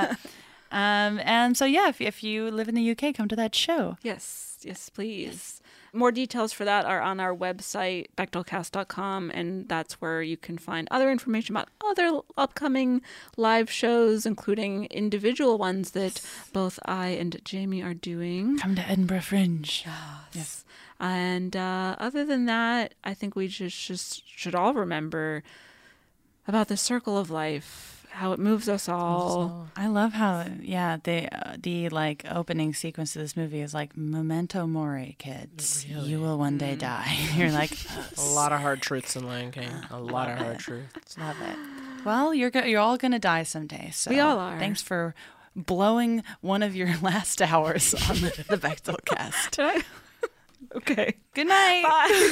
Speaker 6: And so, yeah, if you live in the UK, come to that show.
Speaker 5: Yes, please. More details for that are on our website, Bechdelcast.com, and that's where you can find other information about other upcoming live shows, including individual ones that both I and Jamie are doing.
Speaker 6: Come to Edinburgh Fringe.
Speaker 5: Yes. And other than that, I think we just should all remember about the circle of life, how it moves us all.
Speaker 6: I love how, the like opening sequence of this movie is like memento mori, kids. Really? You will one day die. You're like,
Speaker 7: A lot of hard truths in Lion King. A lot of hard truths.
Speaker 6: love it. Well, you're all gonna die someday. So
Speaker 5: We all are.
Speaker 6: Thanks for blowing one of your last hours on the Bechdelcast.
Speaker 5: Okay.
Speaker 6: Good night.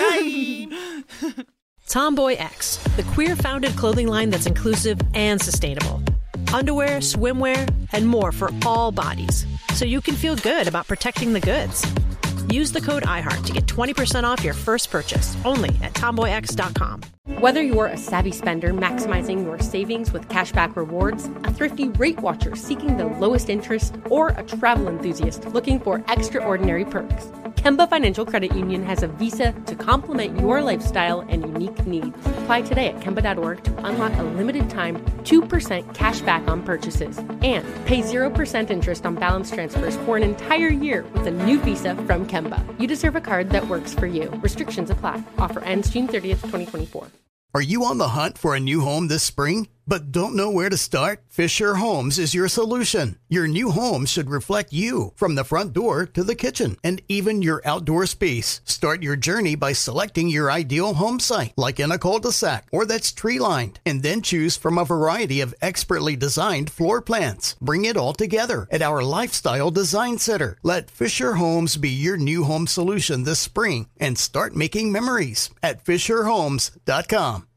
Speaker 7: Bye.
Speaker 11: Tomboy X, the queer-founded clothing line that's inclusive and sustainable. Underwear, swimwear, and more for all bodies, so you can feel good about protecting the goods. Use the code iHeart to get 20% off your first purchase, only at tomboyx.com.
Speaker 12: Whether you're a savvy spender maximizing your savings with cashback rewards, a thrifty rate watcher seeking the lowest interest, or a travel enthusiast looking for extraordinary perks, Kemba Financial Credit Union has a visa to complement your lifestyle and unique needs. Apply today at Kemba.org to unlock a limited-time 2% cash back on purchases and pay 0% interest on balance transfers for an entire year with a new visa from Kemba. You deserve a card that works for you. Restrictions apply. Offer ends June 30th, 2024.
Speaker 13: Are you on the hunt for a new home this spring, but don't know where to start? Fisher Homes is your solution. Your new home should reflect you, from the front door to the kitchen, and even your outdoor space. Start your journey by selecting your ideal home site, like in a cul-de-sac or that's tree-lined, and then choose from a variety of expertly designed floor plans. Bring it all together at our Lifestyle Design Center. Let Fisher Homes be your new home solution this spring and start making memories at FisherHomes.com.